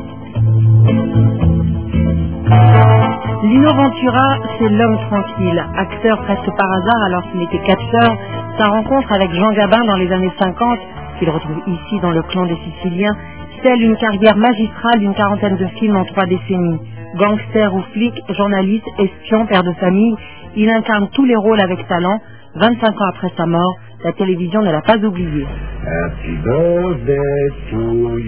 Lino Ventura, c'est l'homme tranquille. Acteur presque par hasard alors qu'il était catcheur, sa rencontre avec Jean Gabin dans les années 50, qu'il retrouve ici dans le clan des Siciliens, scelle une carrière magistrale d'une quarantaine de films en 3 décennies. Gangster ou flic, journaliste, espion, père de famille, il incarne tous les rôles avec talent. 25 ans après sa mort, la télévision ne l'a pas oublié. Happy birthday to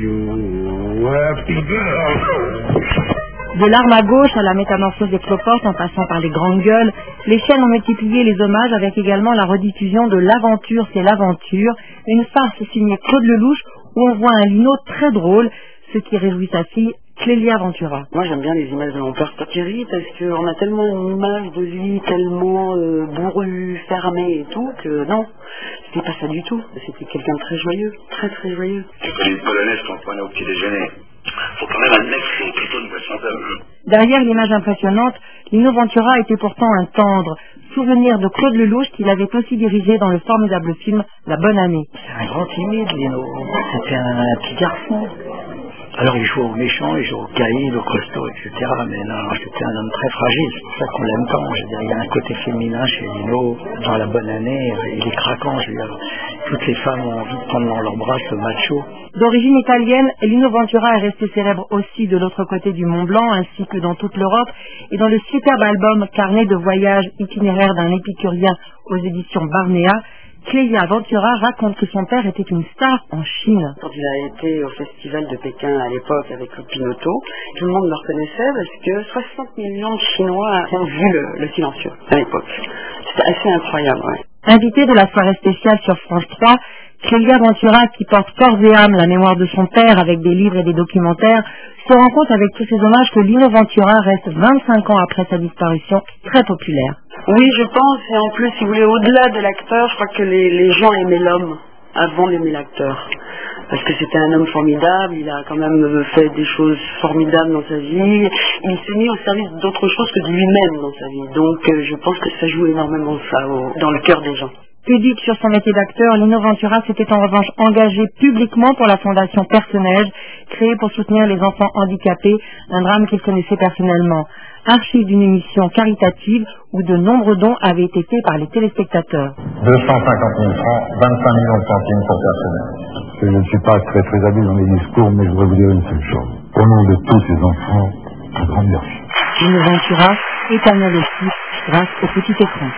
you, happy birthday. De l'arme à gauche à la métamorphose des cloportes en passant par les grandes gueules, les chaînes ont multiplié les hommages avec également la rediffusion de L'Aventure, c'est l'aventure, une farce signée Claude Lelouch où on voit un Lino très drôle, ce qui réjouit sa fille Clélia Ventura. Moi j'aime bien les images de mon père Thierry parce qu'on a tellement une image de lui tellement bourru, fermé et tout que non, c'était pas ça du tout. C'était quelqu'un de très joyeux, très très joyeux. J'ai connu une polonaise qu'on prenait au petit déjeuner. Faut quand même admettre que c'est plutôt une boisson d'homme. Derrière l'image impressionnante, Lino Ventura était pourtant un tendre souvenir de Claude Lelouch qu'il avait aussi dirigé dans le formidable film La Bonne Année. C'est un grand timide, Lino. C'était un petit garçon. Alors il joue au méchant, il joue au caïd, au costaud, etc. Mais non, c'était un homme très fragile, c'est pour ça qu'on l'aime tant. Je veux dire, il y a un côté féminin chez Lino. Dans La Bonne Année, il est craquant, je veux dire. Toutes les femmes ont envie de prendre dans leurs bras ce macho. D'origine italienne, Lino Ventura est resté célèbre aussi de l'autre côté du Mont Blanc, ainsi que dans toute l'Europe, et dans le superbe album Carnet de voyage itinéraire d'un épicurien aux éditions Barnéa, Clélia Ventura raconte que son père était une star en Chine. Quand il a été au festival de Pékin à l'époque avec le Pinotto, tout le monde le reconnaissait parce que 60 millions de Chinois ont vu le silencieux à l'époque. C'était assez incroyable, ouais. Invitée de la soirée spéciale sur France 3, Clélia Ventura, qui porte corps et âme la mémoire de son père avec des livres et des documentaires, se rend compte avec tous ces hommages que Lino Ventura reste 25 ans après sa disparition très populaire. Oui, je pense, et en plus, si vous voulez, au-delà de l'acteur, je crois que les gens aimaient l'homme avant d'aimer l'acteur. Parce que c'était un homme formidable, il a quand même fait des choses formidables dans sa vie, il s'est mis au service d'autre chose que de lui-même dans sa vie. Donc je pense que ça joue énormément ça dans le cœur des gens. Pudique sur son métier d'acteur, Lino Ventura s'était en revanche engagé publiquement pour la fondation Personnage, créée pour soutenir les enfants handicapés, un drame qu'il connaissait personnellement. Archive d'une émission caritative où de nombreux dons avaient été faits par les téléspectateurs. 250 000 francs, 25 millions de centimes pour Personnage. Je ne suis pas très habile dans les discours, mais je voudrais vous dire une seule chose. Au nom de tous ces enfants, un grand merci. Lino Ventura, éternel aussi, grâce au petit écran.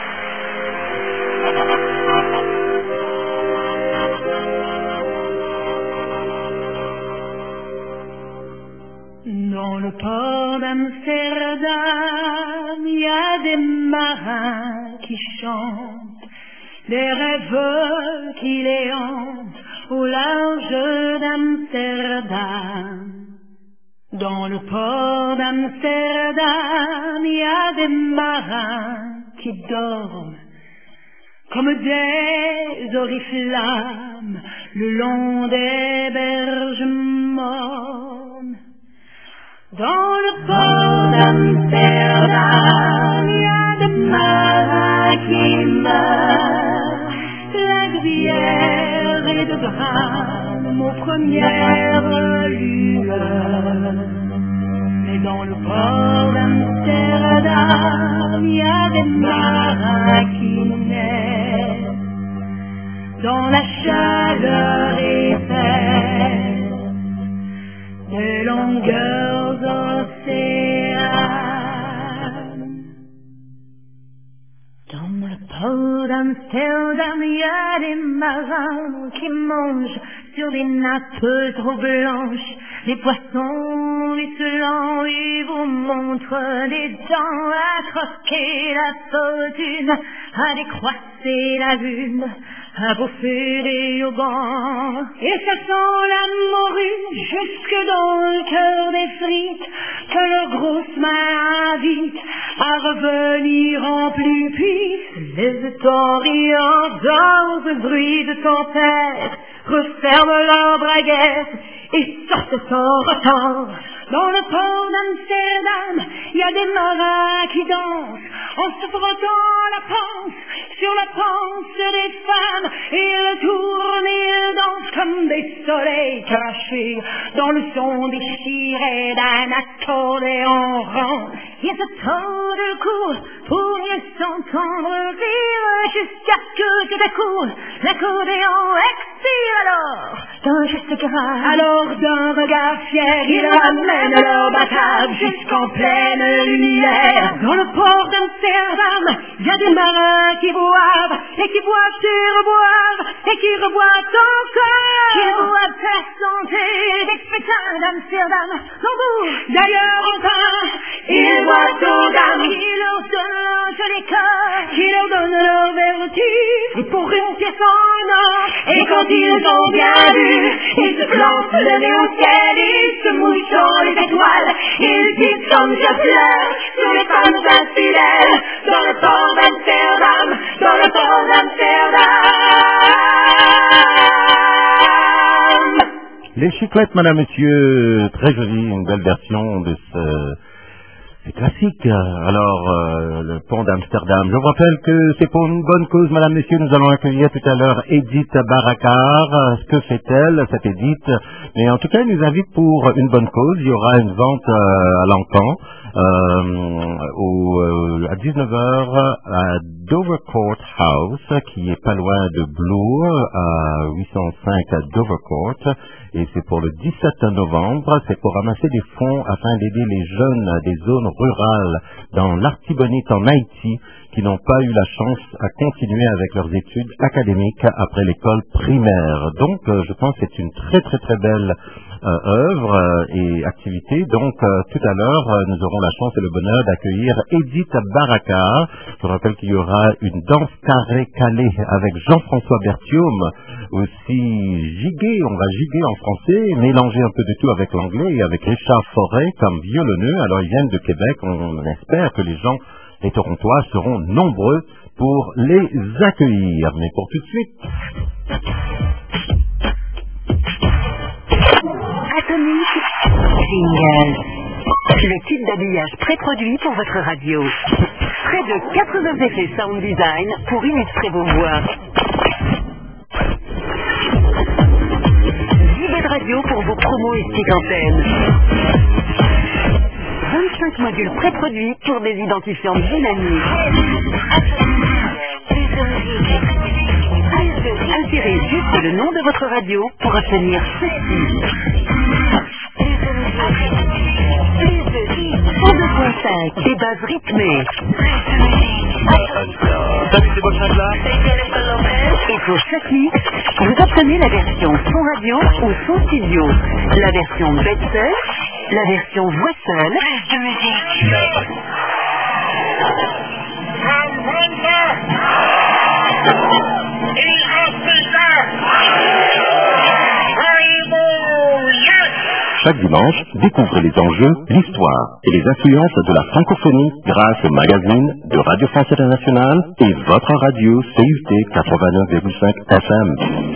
Dans le port d'Amsterdam, il y a des marins qui chantent, des rêves qui les hantent au large d'Amsterdam. Dans le port d'Amsterdam, il y a des marins qui dorment comme des oriflammes le long des berges mornes. Dans le port d'Amsterdam, il y a des marins qui meurent, la bière et de drame aux premières lueurs. Mais dans le port d'Amsterdam, il y a des marins qui naissent dans la chaleur épaisse des longueurs océanes. Dans le port d'Amsterdam, il y a des marins qui mangent sur des nappes trop blanches les poissons ruisselants et vous montrent des dents à croquer la fortune, à décroisser la lune, à bouffer des haubans. Et ça sent la morue jusque dans le cœur des frites que le Grosse main invite à revenir en plus puisse. Les historiens dansent le bruit de tempête, referment leurs braguettes et sortent sans retard. Dans le port d'Amsterdam, il y a des marins qui dansent en se frottant la panse sur la panse des femmes. Ils tournent et ils dansent comme des soleils crachés dans le son déchiré d'un accordéon rond. Ils se tordent le cou pour mieux s'entendre rire jusqu'à ce que tout à coup l'accordéon expire alors d'un geste grave. Alors d'un regard fier ils ramènent leur batave jusqu'en pleine lumière. Dans le port d'Amsterdam, il y a des marins qui boivent et qui boivent et reboivent et qui reboivent encore. Qui boivent la santé des spétins d'Amsterdam. Non vous, d'ailleurs enfin, ils boivent aux dames qui leur donnent leur joli corps, qui leur donnent leur vertu et pour une pièce en or. Et quand ils ont bien vu, ils se plantent le nez au ciel, ils se mouillent dans les étoiles, ils disent comme je pleure sur les femmes infidèles. Dans le port d'Amsterdam, dans le port d'Amsterdam. Les Chiclettes, madame, monsieur, très jolie, une belle version de ce classique. Alors, le pont d'Amsterdam. Je vous rappelle que c'est pour une bonne cause, madame, monsieur. Nous allons accueillir tout à l'heure Edith Barakar. Ce que fait-elle, cette Edith? Mais en tout cas, elle nous invite pour une bonne cause. Il y aura une vente à l'encan. À 19h à Dovercourt House, qui est pas loin de Bloor, à 805 à Dovercourt, et c'est pour le 17 novembre. C'est pour ramasser des fonds afin d'aider les jeunes des zones rurales dans l'Artibonite en Haïti qui n'ont pas eu la chance à continuer avec leurs études académiques après l'école primaire. Donc, je pense que c'est une très très très belle œuvre et activité. Donc, tout à l'heure, nous aurons la chance et le bonheur d'accueillir Edith Barakar. Je rappelle qu'il y aura une danse carré calée avec Jean-François Berthiaume, aussi giguer, on va giguer en français, mélanger un peu de tout avec l'anglais et avec Richard Forêt comme violonneux. Alors, ils viennent de Québec, on espère que les gens, les Torontois, seront nombreux pour les accueillir. Mais pour tout de suite... Atomique Jingle. Le type d'habillage pré-produit pour votre radio. Près de 80 effets sound design pour illustrer vos voix. 10 bêtes radio pour vos promos et stick antennes. 25 modules pré-produits pour des identifiants dynamiques. Insérez juste le nom de votre radio pour obtenir ceci. Son de contact, des bases rythmées. Salut, c'est votre là. Et pour chaque mix, vous obtenez la version son radio ou son studio, la version bête seule, la version voix seule. Plus de musique. Chaque dimanche, découvrez les enjeux, l'histoire et les influences de la francophonie grâce au magazine de Radio France Internationale et votre radio CUT 89,5 FM.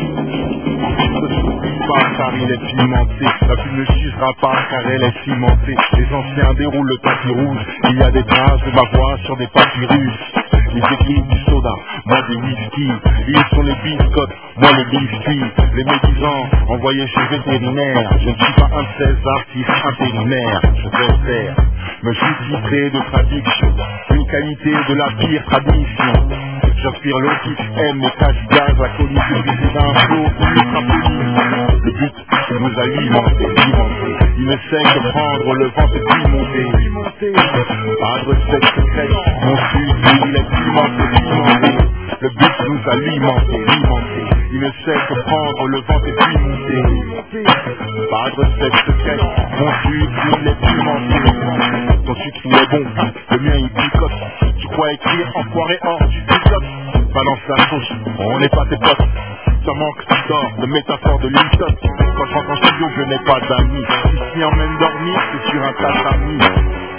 Car il est pimenté, la plume ne jugera pas car elle est cimentée. Les anciens déroulent le tapis rouge, il y a des traces de ma voix sur des papyrus. Ils écrivent du soda, moi des whisky. Ils sont les biscottes, moi les biscuits. Les médisants envoyés chez vétérinaire. Je ne suis pas un de ces artistes intérimaires. Je vais faire me justifier de traduction, une qualité de la pire tradition. J'aspire l'autisme, aime les caches gaz, la colline des infos, le but, c'est nous alimenter, il ne sait que prendre le vent et pimenter. Pas de recette secrète, mon sud, il est pimenté. Le but, c'est nous alimenter, il ne sait que prendre le vent et pimenter. Pas de recette secrète, mon sud, il est pimenté. Ton sucre, il est bon, le mien, il picote. Tu crois écrire enfoiré hors du picote. Balance la sauce, on n'est pas tes potes. Ça manque d'or, de métaphore de Linton. Quand je rentre en studio, je n'ai pas d'amis. Si tu m'emmènes dormir, c'est sur un tatami.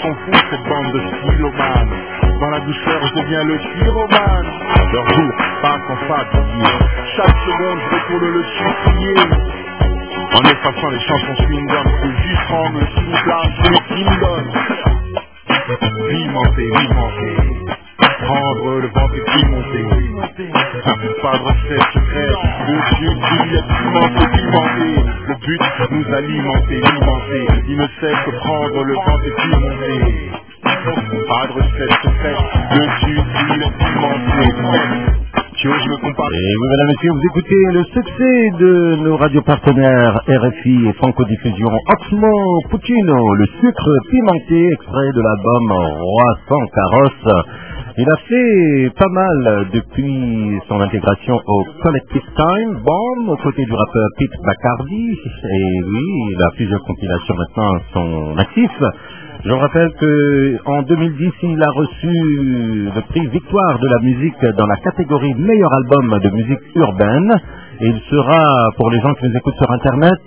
s'en fout, cette bande de stylomanes. Dans la douceur, je deviens le pyromane. Leur jour passe en fatigué. Chaque seconde, je retourne le suicider. En effaçant les chansons swing-gum, que juste rendre le sous-place, les Kingdom. Pimenter, prendre le ventre et pimenter. Pas de recette secrète, le Dieu qui est pimenté. Le but nous alimenter. Il ne sait que prendre le ventre et pimenter. Pas de recette secrète, le Dieu qui est pimenté. Tu oses me comparer? Et oui, mesdames et messieurs, vous écoutez le succès de nos radios partenaires RFI et Franco-Diffusion Oxmo Puccino, le sucre pimenté, extrait de l'album Roi sans carrosse. Il a fait pas mal depuis son intégration au Collective Time Bomb, aux côtés du rappeur Pete Bacardi. Et oui, il a plusieurs compilations maintenant à son actif. Je vous rappelle qu'en 2010, il a reçu le prix Victoire de la musique dans la catégorie meilleur album de musique urbaine. Et il sera, pour les gens qui nous écoutent sur Internet,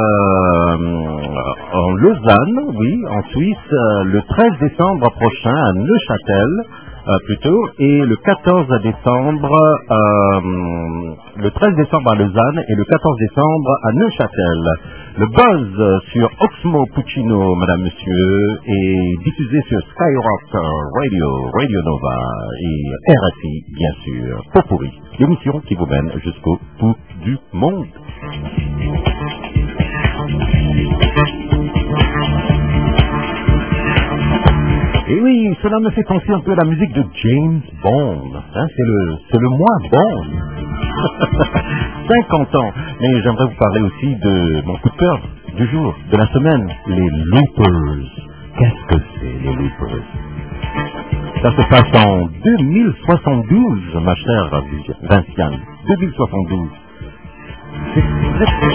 en Lausanne, oui, en Suisse, le 13 décembre prochain à Neuchâtel. Et le 14 décembre, le 13 décembre à Lausanne et le 14 décembre à Neuchâtel. Le buzz sur Oxmo Puccino, madame, monsieur, est diffusé sur Skyrock Radio, Radio Nova et RFI, bien sûr, Potpourri, l'émission qui vous mène jusqu'au bout du monde. Et oui, cela me fait penser un peu à la musique de James Bond. Hein, c'est le mois Bond. 50 ans. Mais j'aimerais vous parler aussi de mon coup de cœur du jour, de la semaine, les Loopers. Qu'est-ce que c'est, les Loopers? Ça se passe en 2072, ma chère Vinciane. 2072. C'est très...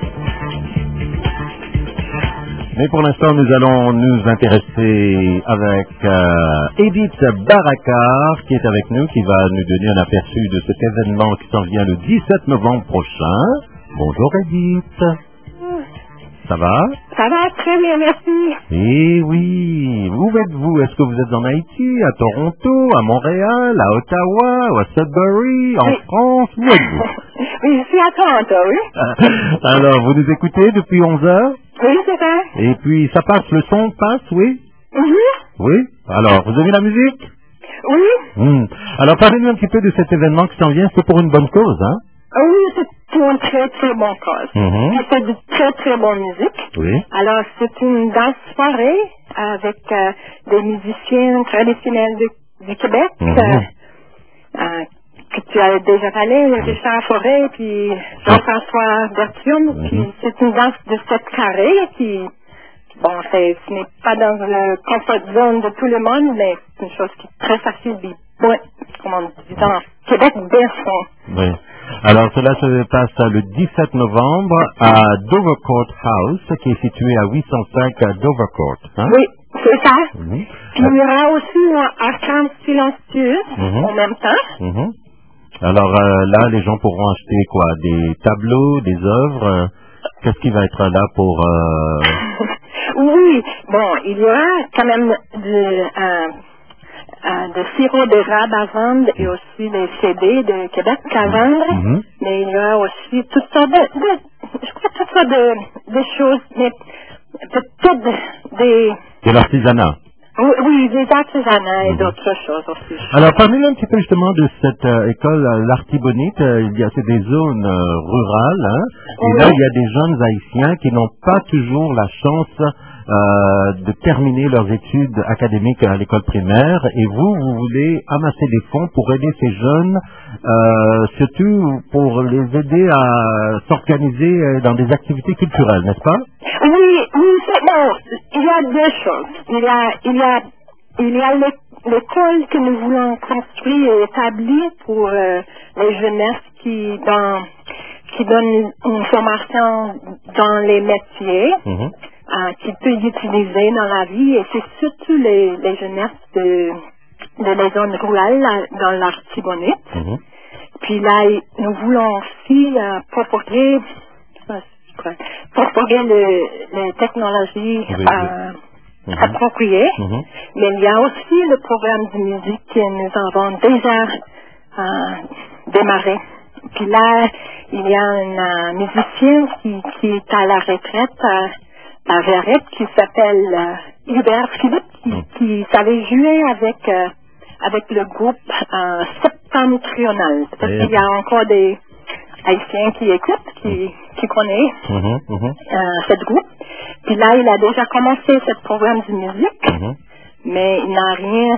Mais pour l'instant, nous allons nous intéresser avec Edith Barakar, qui est avec nous, qui va nous donner un aperçu de cet événement qui s'en vient le 17 novembre prochain. Bonjour Edith. Ça va? Ça va très bien, merci. Eh oui, où êtes-vous? Est-ce que vous êtes en Haïti, à Toronto, à Montréal, à Ottawa, ou à Sudbury, en France? Où êtes-vous? Oui, je suis à Toronto, oui. Alors, vous nous écoutez depuis 11 heures? Oui, c'est ça. Et puis, ça passe, le son passe, oui? Oui? Alors, vous avez la musique? Oui. Alors, parlez-nous un petit peu de cet événement qui s'en vient, c'est pour une bonne cause, hein? Oui, c'est pour une très très bonne cause. C'est de très très bonne musique. Oui. Alors, c'est une danse soirée avec des musiciens traditionnels du Québec. Que tu as déjà parlé, Richard Forêt, puis Jean-François Bertium. Puis c'est une danse de 7 carrés qui, bon, ce n'est pas dans le comfort zone de tout le monde, mais c'est une chose qui est très facile, puis bon, comment on dit, dans Québec, bien fond. Oui. Alors, cela se passe le 17 novembre à Dovercourt House, qui est situé à 805 Dovercourt. Hein? Oui, c'est ça. Puis il y aura aussi un arcane silencieux en même temps. Alors là, les gens pourront acheter quoi? Des tableaux, des œuvres? Qu'est-ce qui va être là pour... Oui, bon, il y aura quand même de sirop d'érable à vendre et aussi des CD de Québec à vendre. Mais il y aura aussi toutes sortes de choses, mais peut-être des... De l'artisanat. Oui, des artisanats et d'autres choses aussi. Alors, parlez-nous un petit peu justement de cette école, l'Artibonite. C'est des zones rurales, hein, et là, il y a des jeunes haïtiens qui n'ont pas toujours la chance de terminer leurs études académiques à l'école primaire, et vous voulez amasser des fonds pour aider ces jeunes, surtout pour les aider à s'organiser dans des activités culturelles, n'est-ce pas? Oui, c'est bon. Il y a deux choses. Il y a l'école que nous voulons construire et établir pour les jeunesses qui donnent une formation dans les métiers. Qui peut utiliser dans la vie, et c'est surtout les jeunesses de les zones rurales dans l'Artibonite. Puis là, nous voulons aussi propager les technologies approprié. Mais il y a aussi le programme de musique que nous avons déjà démarré. Puis là, il y a un musicien qui est à la retraite à Verrette qui s'appelle Hubert Philippe qui savait jouer avec le groupe septentrional. Parce qu'il y a encore des Haïtiens qui écoutent, qui connaissent ce groupe. Puis là, il a déjà commencé ce programme de musique, mais il n'a rien...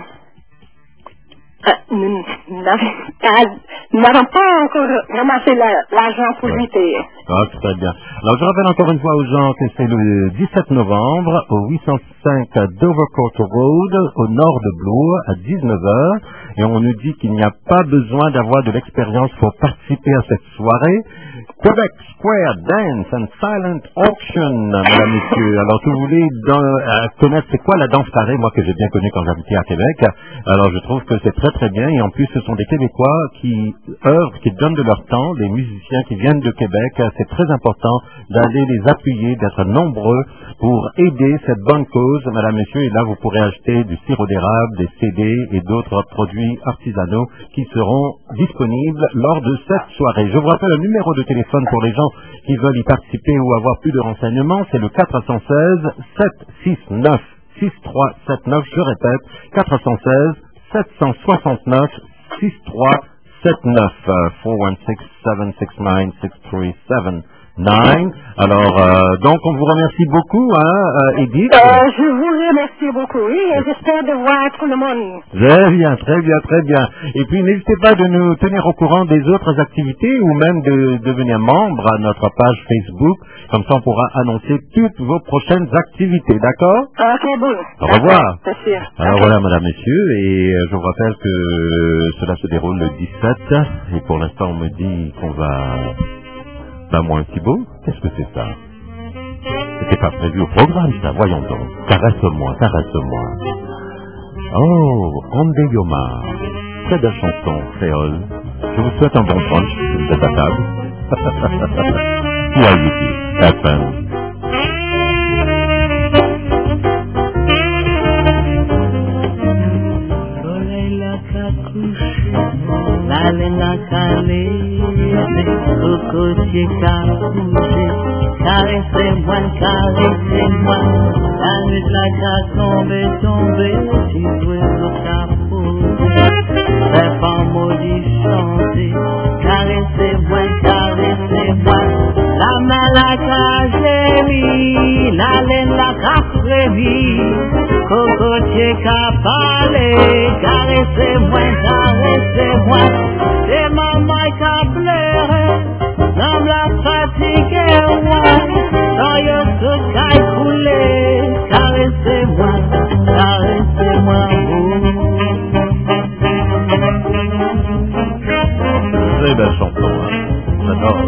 nous n'avons pas encore ramassé l'argent pour lui payer. Ah, très bien. Alors, je rappelle encore une fois aux gens que c'est le 17 novembre au 805 Dovercourt Road, au nord de Bloor, à 19h. Et on nous dit qu'il n'y a pas besoin d'avoir de l'expérience pour participer à cette soirée. Quebec Square Dance and Silent Auction, mesdames, messieurs. Alors, si vous voulez connaître c'est quoi la danse carrée, moi que j'ai bien connu quand j'habitais à Québec, alors je trouve que c'est très très bien. Et en plus, ce sont des Québécois qui œuvrent, qui donnent de leur temps, des musiciens qui viennent de Québec. C'est très important d'aller les appuyer, d'être nombreux pour aider cette bonne cause, mesdames, messieurs. Et là, vous pourrez acheter du sirop d'érable, des CD et d'autres produits artisanaux qui seront disponibles lors de cette soirée. Je vous rappelle le numéro de téléphone pour les gens qui veulent y participer ou avoir plus de renseignements, c'est le 416 769 6379. Je répète, 416 769 6379. 416-769-6379. Alors, donc, on vous remercie beaucoup, Edith. Je vous remercie beaucoup, oui, et j'espère de voir tout le monde. Très bien, très bien, très bien. Et puis, n'hésitez pas de nous tenir au courant des autres activités ou même de devenir membre à notre page Facebook. Comme ça, on pourra annoncer toutes vos prochaines activités, d'accord? Ok, bon. Au revoir. C'est sûr. Alors voilà, mesdames, messieurs, et je vous rappelle que cela se déroule le 17, et pour l'instant, on me dit qu'on va... Ben, moi, Thibault, qu'est-ce que c'est ça? C'était pas prévu au programme, ça, voyons donc. Caresse-moi, caresse-moi. Oh, Andé Yomar, très de chanson créole. Je vous souhaite un bon brunch si vous êtes à table. Soyez FM. La laine calée, cocotier capousé, caressez-moi, caressez-moi, la nuit la tombe, si vous êtes capousé, c'est pas maudit chanter, caressez-moi, caressez-moi, la main la cagérie, la laine la cafrérie, cocotier capalé, caressez-moi, caressez-moi, c'est maman qui a pleuré, dans la fatigue, dans le tout qui a coulé, caressez-moi, caressez-moi, Très belle chanson, j'adore.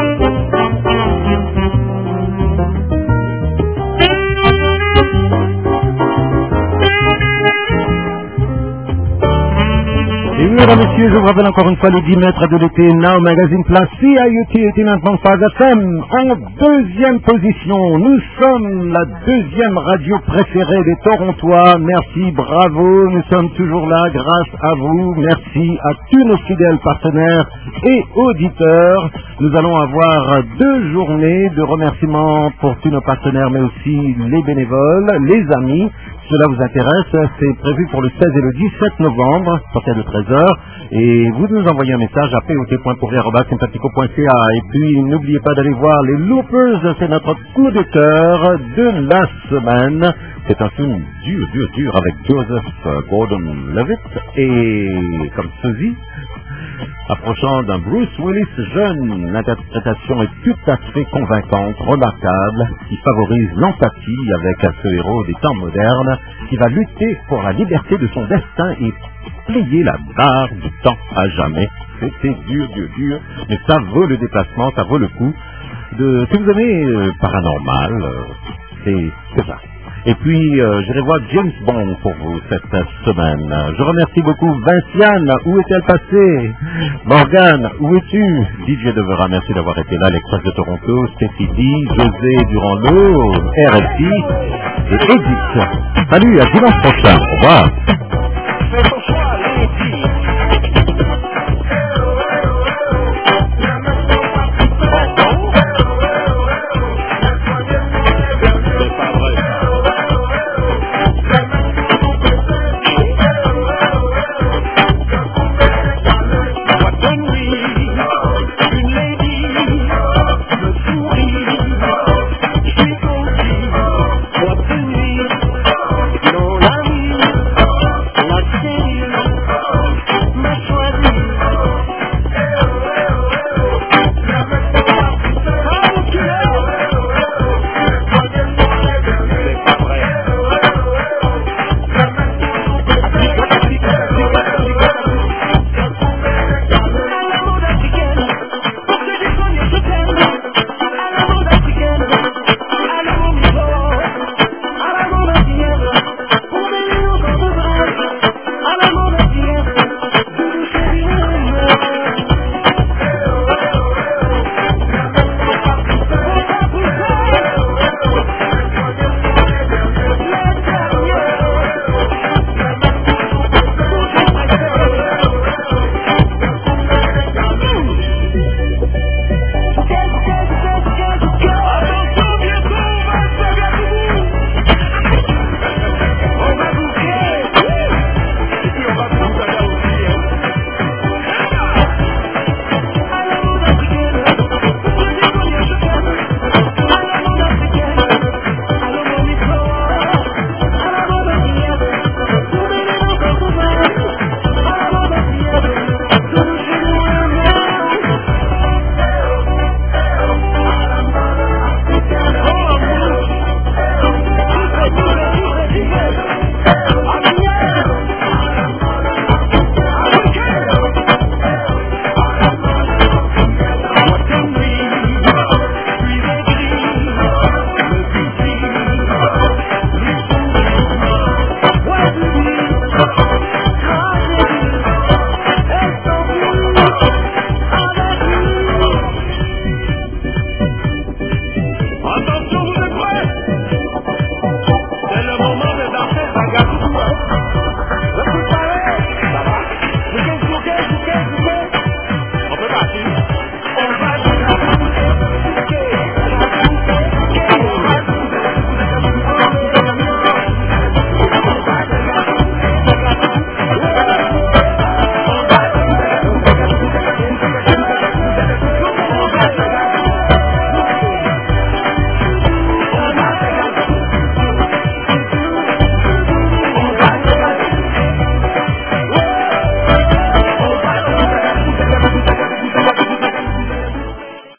Et oui, mesdames, messieurs, je vous rappelle encore une fois les 10 mètres de l'été Now Magazine Place CIUT est maintenant Phase FM en deuxième position. Nous sommes la deuxième radio préférée des Torontois. Merci, bravo, nous sommes toujours là grâce à vous. Merci à tous nos fidèles partenaires et auditeurs. Nous allons avoir 2 journées de remerciements pour tous nos partenaires, mais aussi les bénévoles, les amis. Cela vous intéresse, c'est prévu pour le 16 et le 17 novembre, à partir de 13h. Et vous nous envoyez un message à pot.pourri@sympathico.ca. Et puis, n'oubliez pas d'aller voir les Loopers, c'est notre coup de cœur de la semaine. C'est un film dur avec Joseph Gordon-Levitt et comme ceci, approchant d'un Bruce Willis jeune. L'interprétation est tout à fait convaincante, remarquable, qui favorise l'empathie avec ce héros des temps modernes qui va lutter pour la liberté de son destin et plier la barre du temps à jamais. C'était dur, mais ça vaut le déplacement, ça vaut le coup. Si vous aimez paranormal, c'est ça. Et puis, j'irai voir James Bond pour vous cette semaine. Je remercie beaucoup Vinciane, où est-elle passée? Morgane, où es-tu? DJ Devera, merci d'avoir été là. L'Express de Toronto, Stéphie, José Durand-Lo, RFI et Edith. Salut, à dimanche prochain. Au revoir.